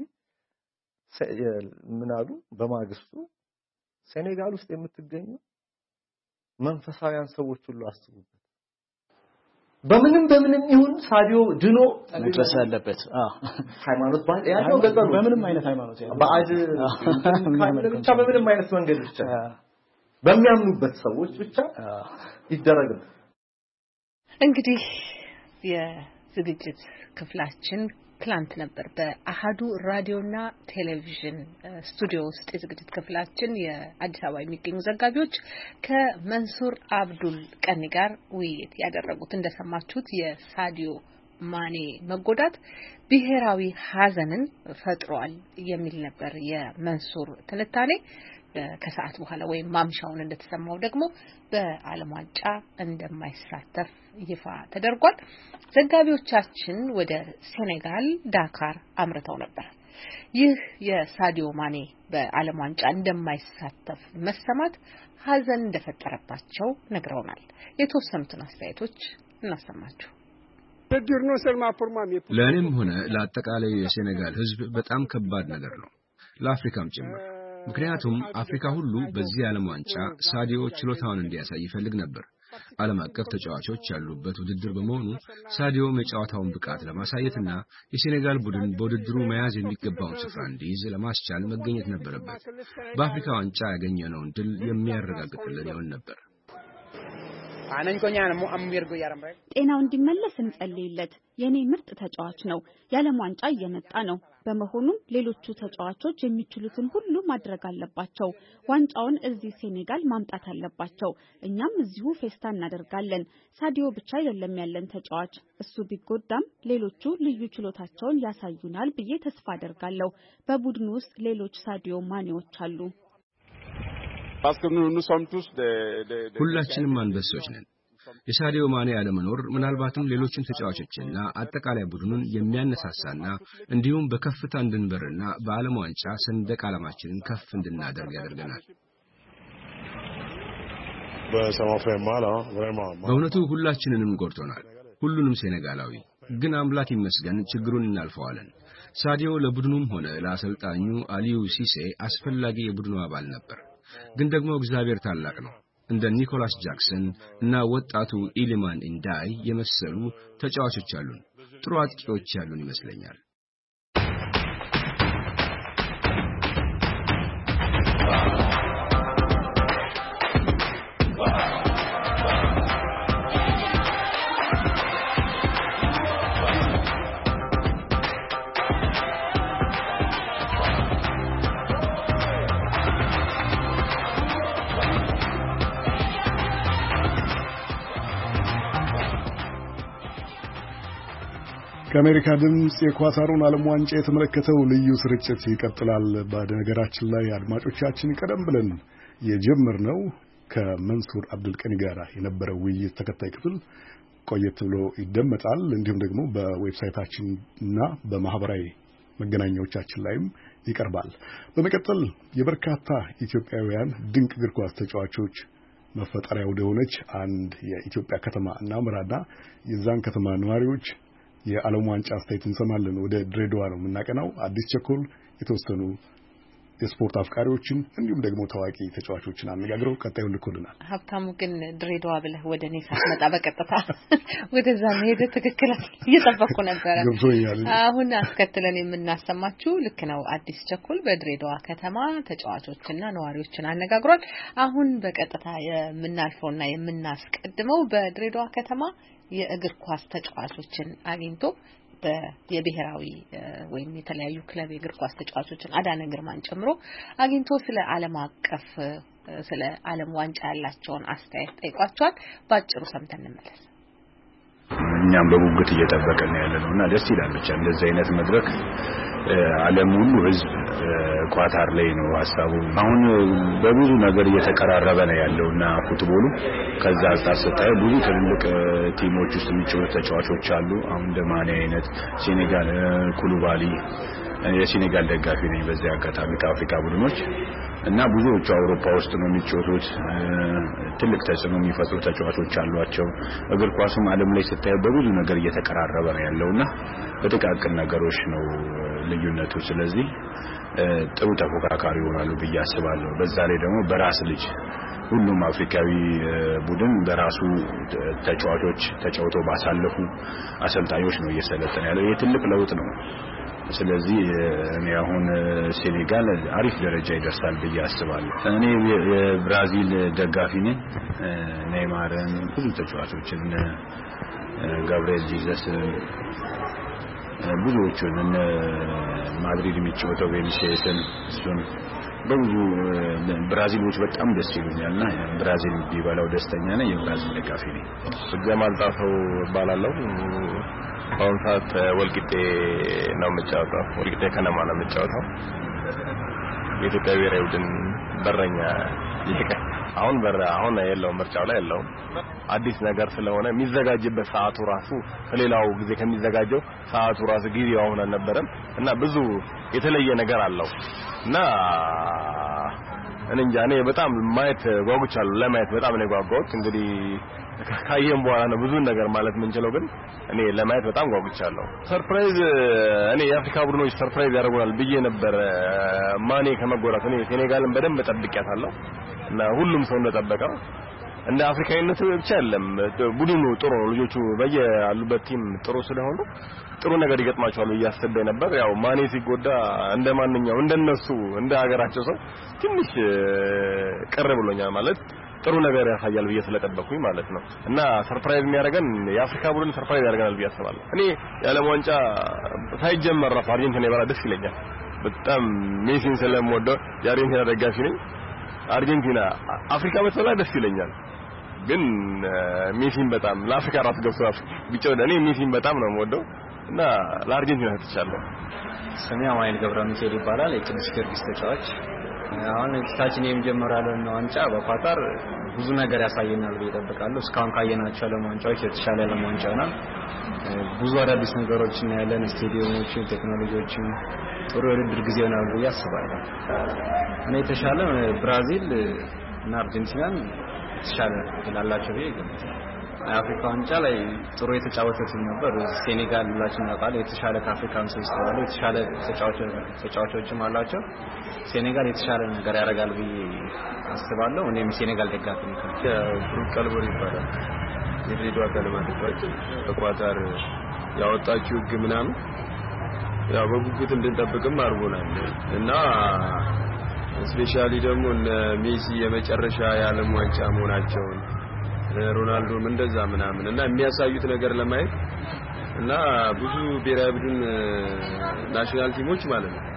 Speaker 2: ምናሉ በማግስቱ ሴኔጋል ውስጥ የምትገኙ መንፈሳውያን ሰዎች ሁሉ አስቡበት በምንም ይሁን ሳዲዮ ድኖ
Speaker 13: መድረስ ያለበት
Speaker 2: ሃይማኖት ያለው ገጠሩ
Speaker 13: በምንም አይነት ሃይማኖት ያለው
Speaker 2: ባዕድ ብቻ በምንም አይነት መንገድ ብቻ በሚያምኑበት ሰዎች ብቻ ይደረጋል።
Speaker 1: እንግዲህ የዝግጅት ክፍላችን ትላንት ነበር በአሃዱ ራዲዮና ቴሌቪዥን ስቱዲዮ ውስጥ የዝግጅት ክፍላችን የአዲስ አበባ የሚገኙ ዘጋቢዎች ከመንሱር አብዱል ቀኒ ጋር ውይይት ያደረጉት እንደሰማችሁት የሳዲዮ ማኔ መጎዳት ብሔራዊ ሐዘንን ፈጥሯል የሚል ነበር የመንሱር ትንታኔ። ከሰዓት በኋላ ወይም ማምሻውን እንደተሰማው ደግሞ በዓለም ዋንጫ እንደማይሳተፍ ይፋ ተደርጓል። ዘጋቢዎቻችን ወደ ሴኔጋል ዳካር አምርተው ነበር። ይህ የሳዲዮ ማኔ በዓለም ዋንጫ እንደማይሳተፍ መሰማት ሐዘን እንደፈጠረባቸው ነግረውናል። የተወሰኑትን አስተያየቶች እናሰማችሁ።
Speaker 14: ለእኔም ሆነ ለአጠቃላይ የሴኔጋል ሕዝብ በጣም ከባድ ነገር ነው፣ ለአፍሪካም ጭምር። ምክንያቱም አፍሪካ ሁሉ በዚህ ዓለም ዋንጫ ሳዲዮ ችሎታውን እንዲያሳይ ይፈልግ ነበር። ዓለም አቀፍ ተጫዋቾች ያሉበት ውድድር በመሆኑ ሳዲዮም የጨዋታውን ብቃት ለማሳየትና የሴኔጋል ቡድን በውድድሩ መያዝ የሚገባውን ስፍራ እንዲይዝ ለማስቻል መገኘት ነበረበት። በአፍሪካ ዋንጫ ያገኘነውን ድል የሚያረጋግጥልን ይሆን ነበር።
Speaker 5: ጤናው እንዲመለስ እንጸልይለት። የኔ ምርጥ ተጫዋች ነው። የዓለም ዋንጫ እየመጣ ነው። በመሆኑም ሌሎቹ ተጫዋቾች የሚችሉትን ሁሉ ማድረግ አለባቸው። ዋንጫውን እዚህ ሴኔጋል ማምጣት አለባቸው። እኛም እዚሁ ፌስታ እናደርጋለን። ሳዲዮ ብቻ አይደለም ያለን ተጫዋች። እሱ ቢጎዳም ሌሎቹ ልዩ ችሎታቸውን ያሳዩናል ብዬ ተስፋ አደርጋለሁ። በቡድኑ ውስጥ ሌሎች ሳዲዮ ማኔዎች አሉ።
Speaker 14: ሁላችንም አንበሶች ነን። የሳዲዮ ማኔ ያለመኖር ምናልባትም ሌሎችን ተጫዋቾችና አጠቃላይ ቡድኑን የሚያነሳሳና እንዲሁም በከፍታ እንድንበርና በዓለም ዋንጫ ሰንደቅ ዓላማችንን ከፍ እንድናደርግ ያደርገናል። በእውነቱ ሁላችንንም ጎድቶናል፣ ሁሉንም ሴኔጋላዊ። ግን አምላክ ይመስገን ችግሩን እናልፈዋለን። ሳዲዮ ለቡድኑም ሆነ ለአሰልጣኙ አሊዩ ሲሴ አስፈላጊ የቡድኑ አባል ነበር። ግን ደግሞ እግዚአብሔር ታላቅ ነው። እንደ ኒኮላስ ጃክሰን እና ወጣቱ ኢሊማን ኢንዳይ የመሰሉ ተጫዋቾች አሉን። ጥሩ አጥቂዎች ያሉን ይመስለኛል።
Speaker 3: ከአሜሪካ ድምጽ የኳታሩን ዓለም ዋንጫ የተመለከተው ልዩ ስርጭት ይቀጥላል። በነገራችን ላይ አድማጮቻችን ቀደም ብለን የጀመርነው ከመንሱር አብዱልቀኒ ጋር የነበረው ውይይት ተከታይ ክፍል ቆየት ብሎ ይደመጣል። እንዲሁም ደግሞ በዌብሳይታችን እና በማህበራዊ መገናኛዎቻችን ላይም ይቀርባል። በመቀጠል የበርካታ ኢትዮጵያውያን ድንቅ እግር ኳስ ተጫዋቾች መፈጠሪያ ወደ ሆነች አንድ የኢትዮጵያ ከተማ እናምራና የዛን ከተማ ነዋሪዎች የዓለም ዋንጫ አስተያየት እንሰማለን። ወደ ድሬዳዋ ነው የምናቀናው። አዲስ ቸኮል የተወሰኑ የስፖርት አፍቃሪዎችን እንዲሁም ደግሞ ታዋቂ ተጫዋቾችን አነጋግረው ቀጣዩን ልኮልናል።
Speaker 1: ሀብታሙ ግን ድሬዳዋ ብለህ ወደ እኔ ሳትመጣ በቀጥታ ወደዛ መሄድ ትክክል እየጠበቅኩ ነበረ። አሁን አስከትለን የምናሰማችሁ ልክ ነው። አዲስ ቸኮል በድሬዳዋ ከተማ ተጫዋቾችና ነዋሪዎችን አነጋግሯል። አሁን በቀጥታ የምናልፈውና የምናስቀድመው በድሬዳዋ ከተማ የእግር ኳስ ተጫዋቾችን አግኝቶ የብሔራዊ ወይም የተለያዩ ክለብ የእግር ኳስ ተጫዋቾችን አዳነ ግርማን ጨምሮ አግኝቶ ስለ ዓለም ዋንጫ ያላቸውን አስተያየት ጠይቋቸዋል። ባጭሩ ሰምተን እንመለስ።
Speaker 8: እኛም በጉጉት እየጠበቅን ያለነውና ደስ ይላል። ብቻ እንደዚህ አይነት መድረክ ዓለም ሁሉ ህዝብ ኳታር ላይ ነው ሐሳቡ። አሁን በብዙ ነገር እየተቀራረበ ነው ያለውና ፉትቦሉ ከዛ አንፃር ስታይ ብዙ ትልልቅ ቲሞች ውስጥ የሚጫወቱ ተጫዋቾች አሉ። አሁን ደማኔ አይነት ሴኔጋል ኩሉባሊ የሴኔጋል ደጋፊ ነኝ በዚህ አጋጣሚ ከአፍሪካ ቡድኖች እና ብዙዎቹ አውሮፓ ውስጥ ነው የሚጫወቱት። ትልቅ ተጽዕኖ የሚፈጥሩ ተጫዋቾች አሏቸው። እግር ኳሱም ዓለም ላይ ስታይ በብዙ ነገር እየተቀራረበ ነው ያለውና በጥቃቅን ነገሮች ነው ልዩነቱ። ስለዚህ ጥሩ ተፎካካሪ ይሆናሉ ብዬ አስባለሁ። በዛ ላይ ደግሞ በራስ ልጅ ሁሉም አፍሪካዊ ቡድን በራሱ ተጫዋቾች ተጫውተው ባሳለፉ አሰልጣኞች ነው እየሰለጠነ ያለው። ይሄ ትልቅ ለውጥ ነው። ስለዚህ እኔ አሁን ሴኔጋል አሪፍ ደረጃ ይደርሳል ብዬ አስባለሁ። እኔ የብራዚል ደጋፊ ነኝ። ኔይማርን ብዙ ተጫዋቾችን ጋብሪኤል ጂዘስ ብዙዎቹን ማድሪድ የሚጫወተው ቬኒሲየስን እሱን በብዙ ብራዚሎች በጣም ደስ ይሉኛልና ብራዚል ቢበላው ደስተኛ ነኝ። የብራዚል ደጋፊ ነኝ።
Speaker 15: ጀማል ጣፈው እባላለሁ። አሁን ሰዓት ወልቂጤ ነው የምጫወተው። ወልቂጤ ከነማ ነው የምጫወተው። የኢትዮጵያ ብሔራዊ ቡድን በረኛ ይቀር አሁን የለውም፣ ምርጫው ላይ የለውም። አዲስ ነገር ስለሆነ የሚዘጋጅበት ሰዓቱ ራሱ ከሌላው ጊዜ ከሚዘጋጀው ሰዓቱ ራሱ ጊዜው አሁን አልነበረም እና ብዙ የተለየ ነገር አለው እና እኔ በጣም ማየት ጓጉቻለሁ። ለማየት በጣም ነው ጓጓሁት። እንግዲህ ካየን በኋላ ነው ብዙ ነገር ማለት የምንችለው፣ ግን እኔ ለማየት በጣም ጓጉቻለሁ። ሰርፕራይዝ እኔ የአፍሪካ ቡድኖች ሰርፕራይዝ ያደርጉናል ብዬ ነበር። ማኔ ከመጎዳት እኔ ሴኔጋልን በደንብ ጠብቄያታለሁ እና ሁሉም ሰው እንደጠበቀው እንደ አፍሪካዊነቱ ብቻ አይደለም ቡድኑ ጥሩ ነው። ልጆቹ በየያሉበት ቲም ጥሩ ስለሆኑ ጥሩ ነገር ይገጥማቸዋል ብዬ አስቤ ነበር። ያው ማኔ ሲጎዳ እንደማንኛው እንደነሱ እንደ ሀገራቸው ሰው ትንሽ ቅር ብሎኛል። ማለት ጥሩ ነገር ያሳያል ብዬ ስለጠበቅኩኝ ማለት ነው እና ሰርፕራይዝ የሚያደርገን የአፍሪካ ቡድን ሰርፕራይዝ ያደርገናል ብዬ አስባለሁ። እኔ የዓለም ዋንጫ ሳይጀመር ራሱ አርጀንቲና ይበላ ደስ ይለኛል። በጣም ሜሲን ስለምወደው የአርጀንቲና ደጋፊ ነኝ። አርጀንቲና አፍሪካ ብትበላ ደስ ይለኛል፣ ግን ሜሲን በጣም ለአፍሪካ ራስ ገብቶ ቢጫው እኔ ሜሲን በጣም ነው የምወደው እና ለአርጀንቲና ተጫለሁ።
Speaker 16: ስሜ አማኑኤል ገብረሚካኤል ይባላል። የቅዱስ ጊዮርጊስ ተጫዋች። አሁን ፊታችን የሚጀምረው ዋንጫ በኳታር ብዙ ነገር ያሳየናል ብዬ እጠብቃለሁ። እስካሁን ካየናቸው ዓለም ዋንጫዎች የተሻለ ዓለም ዋንጫ ነው። ብዙ አዳዲስ ነገሮች እናያለን። ስቴዲየሞችን፣ ቴክኖሎጂዎችን፣ ጥሩ የውድድር ጊዜ ይሆናል ብዬ አስባለሁ። እኔ የተሻለ ብራዚል እና አርጀንቲናን የተሻለ ይላላቸው ብዬ ገምታለሁ። አፍሪካ ዋንጫ ላይ ጥሩ የተጫወተ ቲም ነበር። ሴኔጋል ሁላችን እናውቃለን። የተሻለ ከአፍሪካን ሰዎች ተባለ የተሻለ ተጫዋቾችም አላቸው። ሴኔጋል የተሻለ ነገር ያደርጋል ብዬ አስባለሁ። እኔም ሴኔጋል ደጋፊ ነኝ።
Speaker 15: ብሩክ ቀልቦር ይባላል። የድሬዳዋ ከተማ ተጫዋች። በኳታር ያወጣችው ህግ ምናምን ያው በጉጉት እንድንጠብቅም አድርጎናል እና ስፔሻሊ ደግሞ እነ ሜሲ የመጨረሻ የዓለም ዋንጫ መሆናቸውን ሮናልዶም እንደዛ ምናምን እና የሚያሳዩት ነገር ለማየት እና ብዙ ብሔራዊ ቡድን ናሽናል ቲሞች ማለት ነው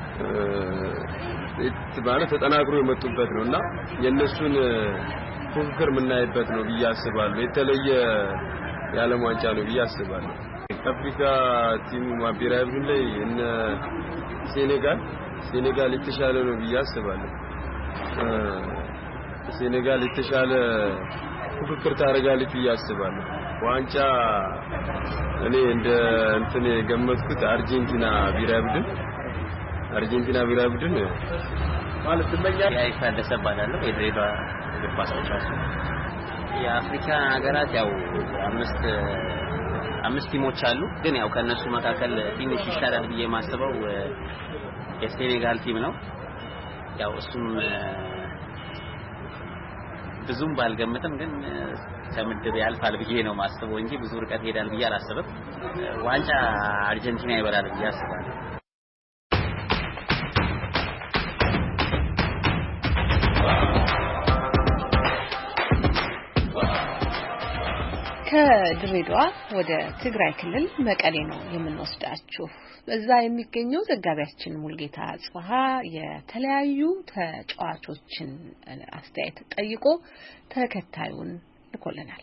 Speaker 15: ተጠናክሮ የመጡበት ነውና የነሱን ፉክክር የምናይበት ነው ብዬ አስባለሁ። የተለየ የዓለም ዋንጫ ነው ብዬ አስባለሁ።
Speaker 17: አፍሪካ ቲም ብሔራዊ ቡድን ላይ እነ ሴኔጋል የተሻለ ነው ብዬ አስባለሁ። ሴኔጋል የተሻለ ፉክክር ታደርጋለች ብዬ አስባለሁ። ዋንጫ እኔ እንደ እንትን የገመትኩት አርጀንቲና ብሔራዊ ቡድን ማለት ትመኛለህ?
Speaker 18: ያይፋ ደሰባላለሁ የድሬዳዋ እግር ኳስ ተጫዋች። የአፍሪካ ሀገራት ያው አምስት ቲሞች አሉ። ግን ያው ከነሱ መካከል ትንሽ ይሻላል ብዬ ማስበው የሴኔጋል ቲም ነው። ያው እሱም ብዙም ባልገምትም ግን ከምድብ ያልፋል ብዬ ነው ማስበው እንጂ ብዙ ርቀት ሄዳል ብዬ አላስብም። ዋንጫ አርጀንቲና ይበላል ብዬ አስባለሁ።
Speaker 1: ከድሬዳዋ ወደ ትግራይ ክልል መቀሌ ነው የምንወስዳችሁ። እዛ የሚገኘው ዘጋቢያችን ሙልጌታ አጽፋሃ የተለያዩ ተጫዋቾችን አስተያየት ጠይቆ ተከታዩን ልኮልናል።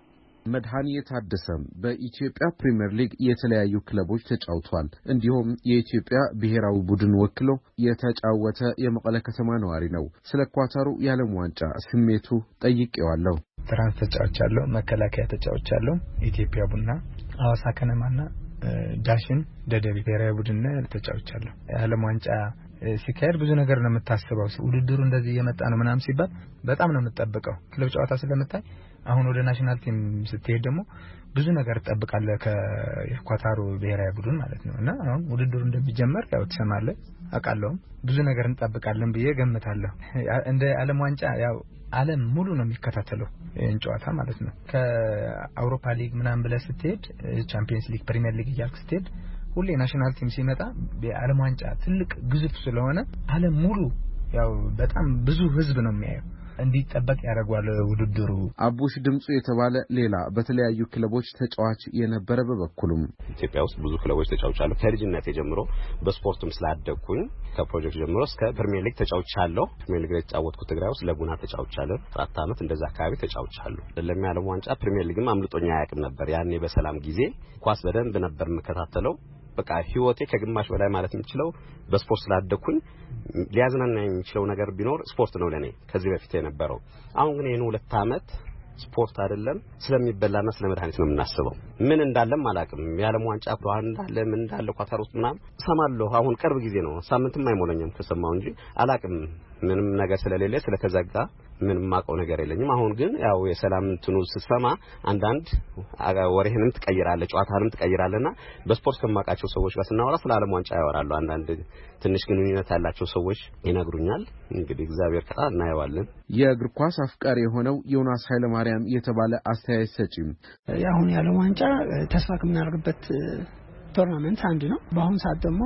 Speaker 19: መድኃኒ የታደሰም በኢትዮጵያ ፕሪሚየር ሊግ የተለያዩ ክለቦች ተጫውቷል። እንዲሁም የኢትዮጵያ ብሔራዊ ቡድን ወክሎ የተጫወተ የመቀለ ከተማ ነዋሪ ነው። ስለ ኳታሩ የዓለም ዋንጫ ስሜቱ ጠይቄዋለሁ።
Speaker 20: ትራንስ ተጫውቻለሁ፣ መከላከያ ተጫውቻለሁ፣ ኢትዮጵያ ቡና፣ ሐዋሳ ከነማና ዳሽን ደደቢት ብሔራዊ ቡድን ተጫውቻለሁ። የዓለም ዋንጫ ሲካሄድ ብዙ ነገር ነው የምታስበው። ውድድሩ እንደዚህ እየመጣ ነው ምናምን ሲባል በጣም ነው የምትጠብቀው። ክለብ ጨዋታ ስለምታይ አሁን ወደ ናሽናል ቲም ስትሄድ ደግሞ ብዙ ነገር ትጠብቃለህ ከኳታሩ ብሔራዊ ቡድን ማለት ነው። እና አሁን ውድድሩ እንደሚጀመር ያው ትሰማለህ፣ አውቃለሁ። ብዙ ነገር እንጠብቃለን ብዬ ገምታለሁ። እንደ ዓለም ዋንጫ ያው ዓለም ሙሉ ነው የሚከታተለው ይህን ጨዋታ ማለት ነው። ከአውሮፓ ሊግ ምናምን ብለህ ስትሄድ ቻምፒየንስ ሊግ፣ ፕሪሚየር ሊግ እያልክ ስትሄድ ሁሌ ናሽናል ቲም ሲመጣ የዓለም ዋንጫ ትልቅ ግዙፍ ስለሆነ ዓለም ሙሉ ያው በጣም ብዙ ህዝብ ነው የሚያየው። እንዲጠበቅ ያደርጋል ውድድሩ።
Speaker 19: አቡሽ ድምጹ የተባለ ሌላ በተለያዩ ክለቦች ተጫዋች የነበረ በበኩሉም
Speaker 21: ኢትዮጵያ ውስጥ ብዙ ክለቦች ተጫውቻለሁ። ከልጅነቴ ጀምሮ በስፖርቱም ስላደግኩኝ ከፕሮጀክት ጀምሮ እስከ ፕሪሚየር ሊግ ተጫውቻለሁ። ፕሪሚየር ሊግ የተጫወትኩት ትግራይ ውስጥ ለጉና ተጫውቻለሁ። 4 አመት እንደዛ አካባቢ ተጫውቻለሁ። ለሚያለም ዋንጫ ፕሪሚየር ሊግም አምልጦኛ አያውቅም ነበር። ያኔ በሰላም ጊዜ ኳስ በደንብ ነበር የምከታተለው። በቃ ህይወቴ ከግማሽ በላይ ማለት የምችለው በስፖርት ስላደኩኝ ሊያዝናና የሚችለው ነገር ቢኖር ስፖርት ነው ለኔ ከዚህ በፊት የነበረው። አሁን ግን ይሄን 2 አመት ስፖርት አይደለም ስለሚበላና ስለመድኃኒት ነው የምናስበው። ምን እንዳለም አላውቅም። የዓለም ዋንጫ ፕሮግራም እንዳለ ምን እንዳለ ኳታር ውስጥ ምናምን ሰማለሁ። አሁን ቅርብ ጊዜ ነው፣ ሳምንትም አይሞላኝም ከሰማው እንጂ አላውቅም። ምንም ነገር ስለሌለ ስለተዘጋ ምንም ማቀው ነገር የለኝም። አሁን ግን ያው የሰላም እንትኑ ሲሰማ አንዳንድ ወሬህንም ትቀይራለህ፣ ጨዋታንም ትቀይራለህና በስፖርት ከማቃቸው ሰዎች ጋር ስናወራ ስለ ዓለም ዋንጫ ያወራሉ። አንዳንድ ትንሽ ግንኙነት ያላቸው ሰዎች ይነግሩኛል። እንግዲህ እግዚአብሔር ከታ እናየዋለን።
Speaker 19: የእግር ኳስ አፍቃሪ የሆነው ዮናስ ኃይለማርያም የተባለ አስተያየት ሰጪም
Speaker 22: ያሁን ያለው ዋንጫ ተስፋ ከመናደርግበት ቶርናመንት አንድ ነው። በአሁን ሰዓት ደግሞ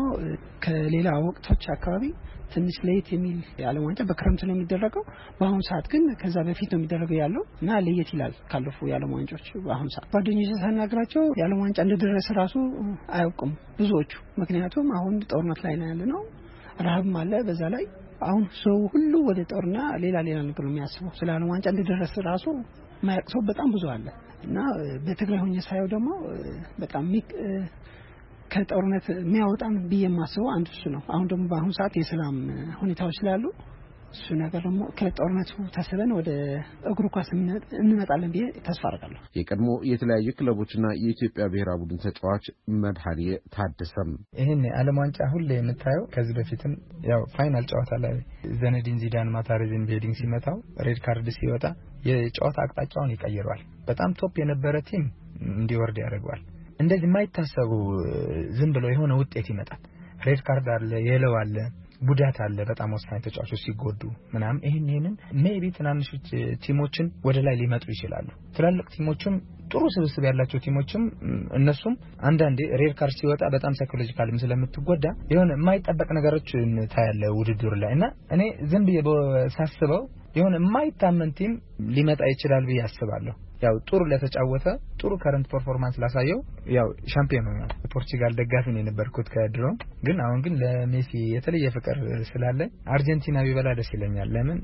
Speaker 22: ከሌላ ወቅቶች አካባቢ ትንሽ ለየት የሚል የዓለም ዋንጫ በክረምት ነው የሚደረገው። በአሁን ሰዓት ግን ከዛ በፊት ነው የሚደረገው ያለው እና ለየት ይላል ካለፉ የዓለም ዋንጫዎች። በአሁን ሰዓት ጓደኞቼ ሳናግራቸው የዓለም ዋንጫ እንደደረሰ ራሱ አያውቁም ብዙዎቹ። ምክንያቱም አሁን ጦርነት ላይ ነው ያለነው፣ ረሃብም አለ በዛ ላይ። አሁን ሰው ሁሉ ወደ ጦርና ሌላ ነገር ነው የሚያስበው። ስለ ዓለም ዋንጫ እንደደረሰ ራሱ ማያውቅ ሰው በጣም ብዙ አለ እና በትግራይ ሆኜ ሳየው ደግሞ በጣም ከጦርነት የሚያወጣን ብዬ የማስበው አንዱ እሱ ነው። አሁን ደግሞ በአሁኑ ሰዓት የሰላም ሁኔታዎች ስላሉ እሱ ነገር ደግሞ ከጦርነቱ ተስበን ወደ እግሩ ኳስ እንመጣለን ብዬ ተስፋ አደርጋለሁ።
Speaker 19: የቀድሞ የተለያዩ ክለቦችና የኢትዮጵያ ብሔራዊ ቡድን ተጫዋች መድኃኒ ታደሰም
Speaker 20: ይሄን ዓለም ዋንጫ ሁሌ የምታየው ከዚህ በፊትም ያው ፋይናል ጨዋታ ላይ ዘነዲን ዚዳን ማታሬዝን በሄዲንግ ሲመታው ሬድ ካርድ ሲወጣ የጨዋታ አቅጣጫውን ይቀይራል። በጣም ቶፕ የነበረ ቲም እንዲወርድ ያደርጋል። እንደዚህ የማይታሰቡ ዝም ብሎ የሆነ ውጤት ይመጣል። ሬድ ካርድ አለ፣ የለው አለ፣ ጉዳት አለ፣ በጣም ወሳኝ ተጫዋቾች ሲጎዱ ምናምን ይሄንን ሜቢ ትናንሽ ቲሞችን ወደ ላይ ሊመጡ ይችላሉ። ትላልቅ ቲሞችም ጥሩ ስብስብ ያላቸው ቲሞችም እነሱም አንዳንዴ ሬድ ካርድ ሲወጣ በጣም ሳይኮሎጂካልም ስለምትጎዳ የሆነ የማይጠበቅ ነገሮች ታያለ ውድድር ላይ እና እኔ ዝም ብዬ ሳስበው የሆነ የማይታመን ቲም ሊመጣ ይችላል ብዬ አስባለሁ። ያው ጥሩ ለተጫወተ ጥሩ ከረንት ፐርፎርማንስ ላሳየው ያው ሻምፒዮን ነው። ፖርቹጋል ደጋፊ ነው የነበርኩት ከድሮ ግን አሁን ግን ለሜሲ የተለየ ፍቅር ስላለ አርጀንቲና ቢበላ ደስ ይለኛል። ለምን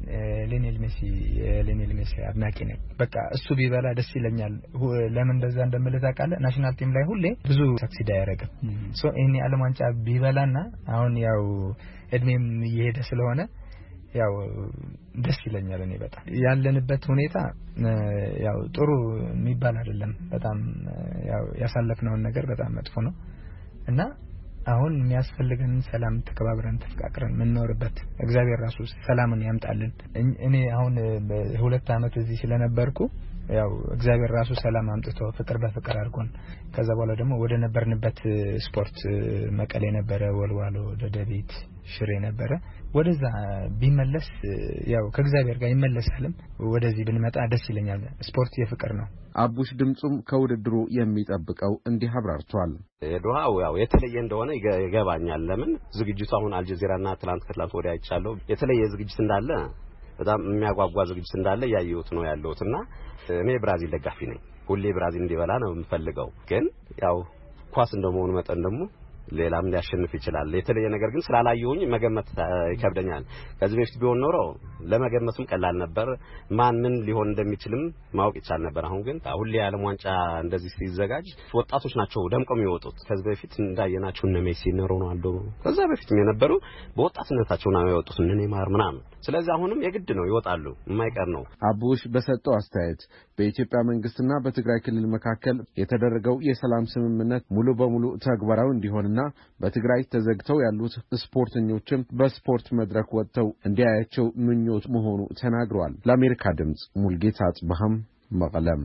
Speaker 20: ሊዮኔል ሜሲ አድናቂ ነኝ። በቃ እሱ ቢበላ ደስ ይለኛል። ለምን እንደዛ እንደምልህ ታውቃለህ? ናሽናል ቲም ላይ ሁሌ ብዙ ሰክሲድ አያደርግም። ሶ እኔ ዓለም ዋንጫ ቢበላና አሁን ያው እድሜም እየሄደ ስለሆነ ያው ደስ ይለኛል። እኔ በጣም ያለንበት ሁኔታ ያው ጥሩ የሚባል አይደለም። በጣም ያው ያሳለፍነው ነገር በጣም መጥፎ ነው እና አሁን የሚያስፈልገን ሰላም፣ ተከባብረን ተፈቃቅረን የምንኖርበት እግዚአብሔር ራሱ ሰላምን ያምጣልን። እኔ አሁን በ2 አመት እዚህ ስለነበርኩ ያው እግዚአብሔር ራሱ ሰላም አምጥቶ ፍቅር በፍቅር አድርጎን ከዛ በኋላ ደግሞ ወደ ነበርንበት ስፖርት መቀሌ ነበረ፣ ወልዋሎ፣ ደደቢት፣ ሽሬ ነበረ። ወደዛ ቢመለስ ያው ከእግዚአብሔር ጋር ይመለሳልም። ወደዚህ ብንመጣ ደስ ይለኛል። ስፖርት የፍቅር ነው።
Speaker 19: አቡሽ ድምጹም ከውድድሩ የሚጠብቀው እንዲህ አብራርቷል።
Speaker 21: ዶሃው ያው የተለየ እንደሆነ ይገባኛል። ለምን ዝግጅቱ አሁን አልጀዚራና ከትላንት ወዲያ አይቻለሁ። የተለየ ዝግጅት እንዳለ በጣም የሚያጓጓ ዝግጅት እንዳለ ያየሁት ነው ያለሁትና እኔ ብራዚል ደጋፊ ነኝ። ሁሌ ብራዚል እንዲበላ ነው የምፈልገው። ግን ያው ኳስ እንደመሆኑ መጠን ደግሞ ሌላም ሊያሸንፍ ይችላል። የተለየ ነገር ግን ስላላየሁኝ መገመት ይከብደኛል። ከዚህ በፊት ቢሆን ኖሮ ለመገመቱም ቀላል ነበር። ማን ምን ሊሆን እንደሚችልም ማወቅ ይቻል ነበር። አሁን ግን ሁሌ ዓለም ዋንጫ እንደዚህ ሲዘጋጅ ወጣቶች ናቸው ደምቀው የሚወጡት። ከዚህ በፊት እንዳየናቸው እነ ሜሲ፣ እነ ሮናልዶ ከዛ በፊትም የነበሩ በወጣትነታቸው ነው የወጡት እነ ኔይማር ምናምን። ስለዚህ አሁንም የግድ ነው ይወጣሉ፣ የማይቀር ነው።
Speaker 19: አቡሽ በሰጠው አስተያየት በኢትዮጵያ መንግስትና በትግራይ ክልል መካከል የተደረገው የሰላም ስምምነት ሙሉ በሙሉ ተግባራዊ እንዲሆንና በትግራይ ተዘግተው ያሉት ስፖርተኞችም በስፖርት መድረክ ወጥተው እንዲያያቸው ምኞት መሆኑ ተናግሯል። ለአሜሪካ ድምጽ ሙልጌታ አጽባሃም መቀለም።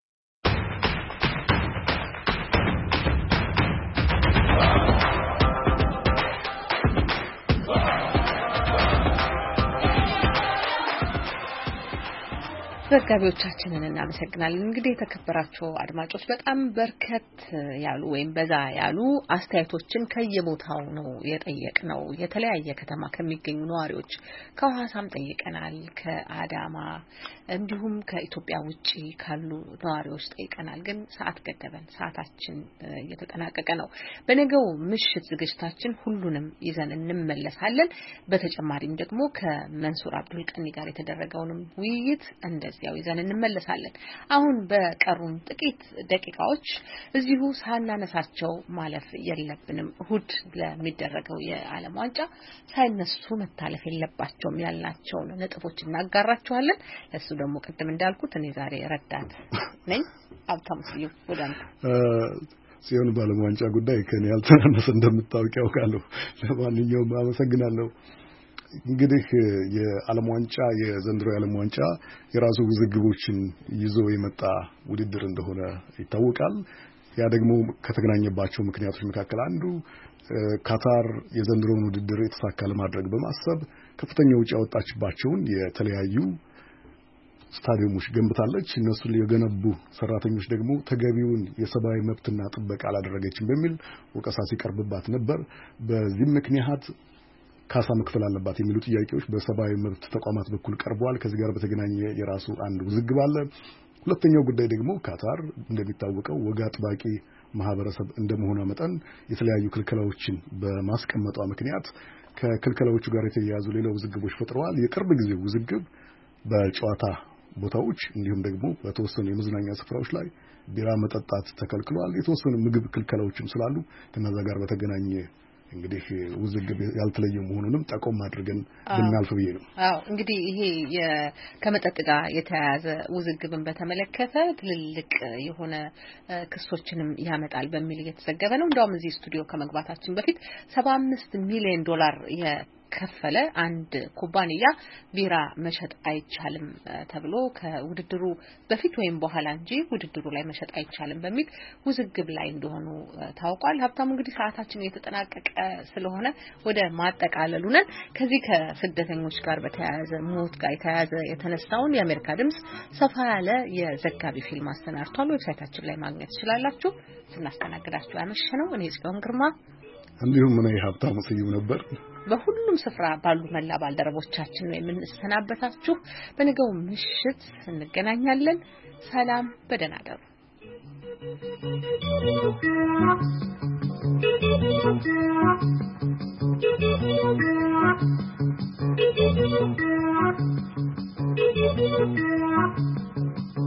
Speaker 1: ዘጋቢዎቻችንን እናመሰግናለን። እንግዲህ የተከበራችሁ አድማጮች በጣም በርከት ያሉ ወይም በዛ ያሉ አስተያየቶችን ከየቦታው ነው የጠየቅነው። የተለያየ ከተማ ከሚገኙ ነዋሪዎች ከሐዋሳም ጠይቀናል፣ ከአዳማ እንዲሁም ከኢትዮጵያ ውጪ ካሉ ነዋሪዎች ጠይቀናል። ግን ሰዓት ገደበን፣ ሰዓታችን እየተጠናቀቀ ነው። በነገው ምሽት ዝግጅታችን ሁሉንም ይዘን እንመለሳለን። በተጨማሪም ደግሞ ከመንሱር አብዱል ቀኒ ጋር የተደረገውንም ውይይት እንደዚያው ይዘን እንመለሳለን። አሁን በቀሩን ጥቂት ደቂቃዎች እዚሁ ሳናነሳቸው ማለፍ የለብንም። እሁድ ለሚደረገው የዓለም ዋንጫ ሳይነሱ መታለፍ የለባቸውም ያልናቸውን ነጥቦች እናጋራቸዋለን። ለሱ ደግሞ ቅድም እንዳልኩት እኔ ዛሬ ረዳት ነኝ። ሀብታሙ ስዩም ወደ አንተ
Speaker 3: ሲሆን በዓለም ዋንጫ ጉዳይ ከኔ ያልተናነሰ እንደምታውቅ ያውቃለሁ። ለማንኛውም አመሰግናለሁ። እንግዲህ የዓለም ዋንጫ የዘንድሮ የዓለም ዋንጫ የራሱ ውዝግቦችን ይዞ የመጣ ውድድር እንደሆነ ይታወቃል። ያ ደግሞ ከተገናኘባቸው ምክንያቶች መካከል አንዱ ካታር የዘንድሮውን ውድድር የተሳካ ለማድረግ በማሰብ ከፍተኛ ወጪ ያወጣችባቸውን የተለያዩ ስታዲየሞች ገንብታለች። እነሱን የገነቡ ሰራተኞች ደግሞ ተገቢውን የሰብአዊ መብትና ጥበቃ አላደረገችም በሚል ወቀሳ ሲቀርብባት ነበር። በዚህ ምክንያት ካሳ መክፈል አለባት የሚሉ ጥያቄዎች በሰብአዊ መብት ተቋማት በኩል ቀርበዋል። ከዚህ ጋር በተገናኘ የራሱ አንድ ውዝግብ አለ። ሁለተኛው ጉዳይ ደግሞ ካታር እንደሚታወቀው ወግ አጥባቂ ማህበረሰብ እንደመሆኗ መጠን የተለያዩ ክልከላዎችን በማስቀመጧ ምክንያት ከክልከላዎቹ ጋር የተያያዙ ሌላ ውዝግቦች ፈጥረዋል። የቅርብ ጊዜ ውዝግብ በጨዋታ ቦታዎች እንዲሁም ደግሞ በተወሰኑ የመዝናኛ ስፍራዎች ላይ ቢራ መጠጣት ተከልክሏል። የተወሰኑ ምግብ ክልከላዎችም ስላሉ ከነዛ ጋር በተገናኘ እንግዲህ ውዝግብ ያልተለየ መሆኑንም ጠቆም አድርገን ብናልፍ ብዬ ነው።
Speaker 1: አዎ እንግዲህ ይሄ ከመጠጥ ጋር የተያያዘ ውዝግብን በተመለከተ ትልልቅ የሆነ ክሶችንም ያመጣል በሚል እየተዘገበ ነው። እንደውም እዚህ ስቱዲዮ ከመግባታችን በፊት $75 ሚሊዮን ከፈለ አንድ ኩባንያ ቢራ መሸጥ አይቻልም ተብሎ ከውድድሩ በፊት ወይም በኋላ እንጂ ውድድሩ ላይ መሸጥ አይቻልም በሚል ውዝግብ ላይ እንደሆኑ ታውቋል። ሀብታሙ እንግዲህ ሰዓታችን እየተጠናቀቀ ስለሆነ ወደ ማጠቃለሉ ነን። ከዚህ ከስደተኞች ጋር በተያያዘ ሞት ጋር የተያያዘ የተነሳውን የአሜሪካ ድምጽ ሰፋ ያለ የዘጋቢ ፊልም አሰናድቷል። ዌብሳይታችን ላይ ማግኘት ትችላላችሁ። ስናስተናግዳችሁ ያመሸነው እኔ ጽዮን ግርማ
Speaker 3: እንዲሁም እኔ ሀብታሙ ስዩም ነበር።
Speaker 1: በሁሉም ስፍራ ባሉ መላ ባልደረቦቻችን ነው የምንሰናበታችሁ። በነገው ምሽት እንገናኛለን። ሰላም፣ በደህና እደሩ። Thank you.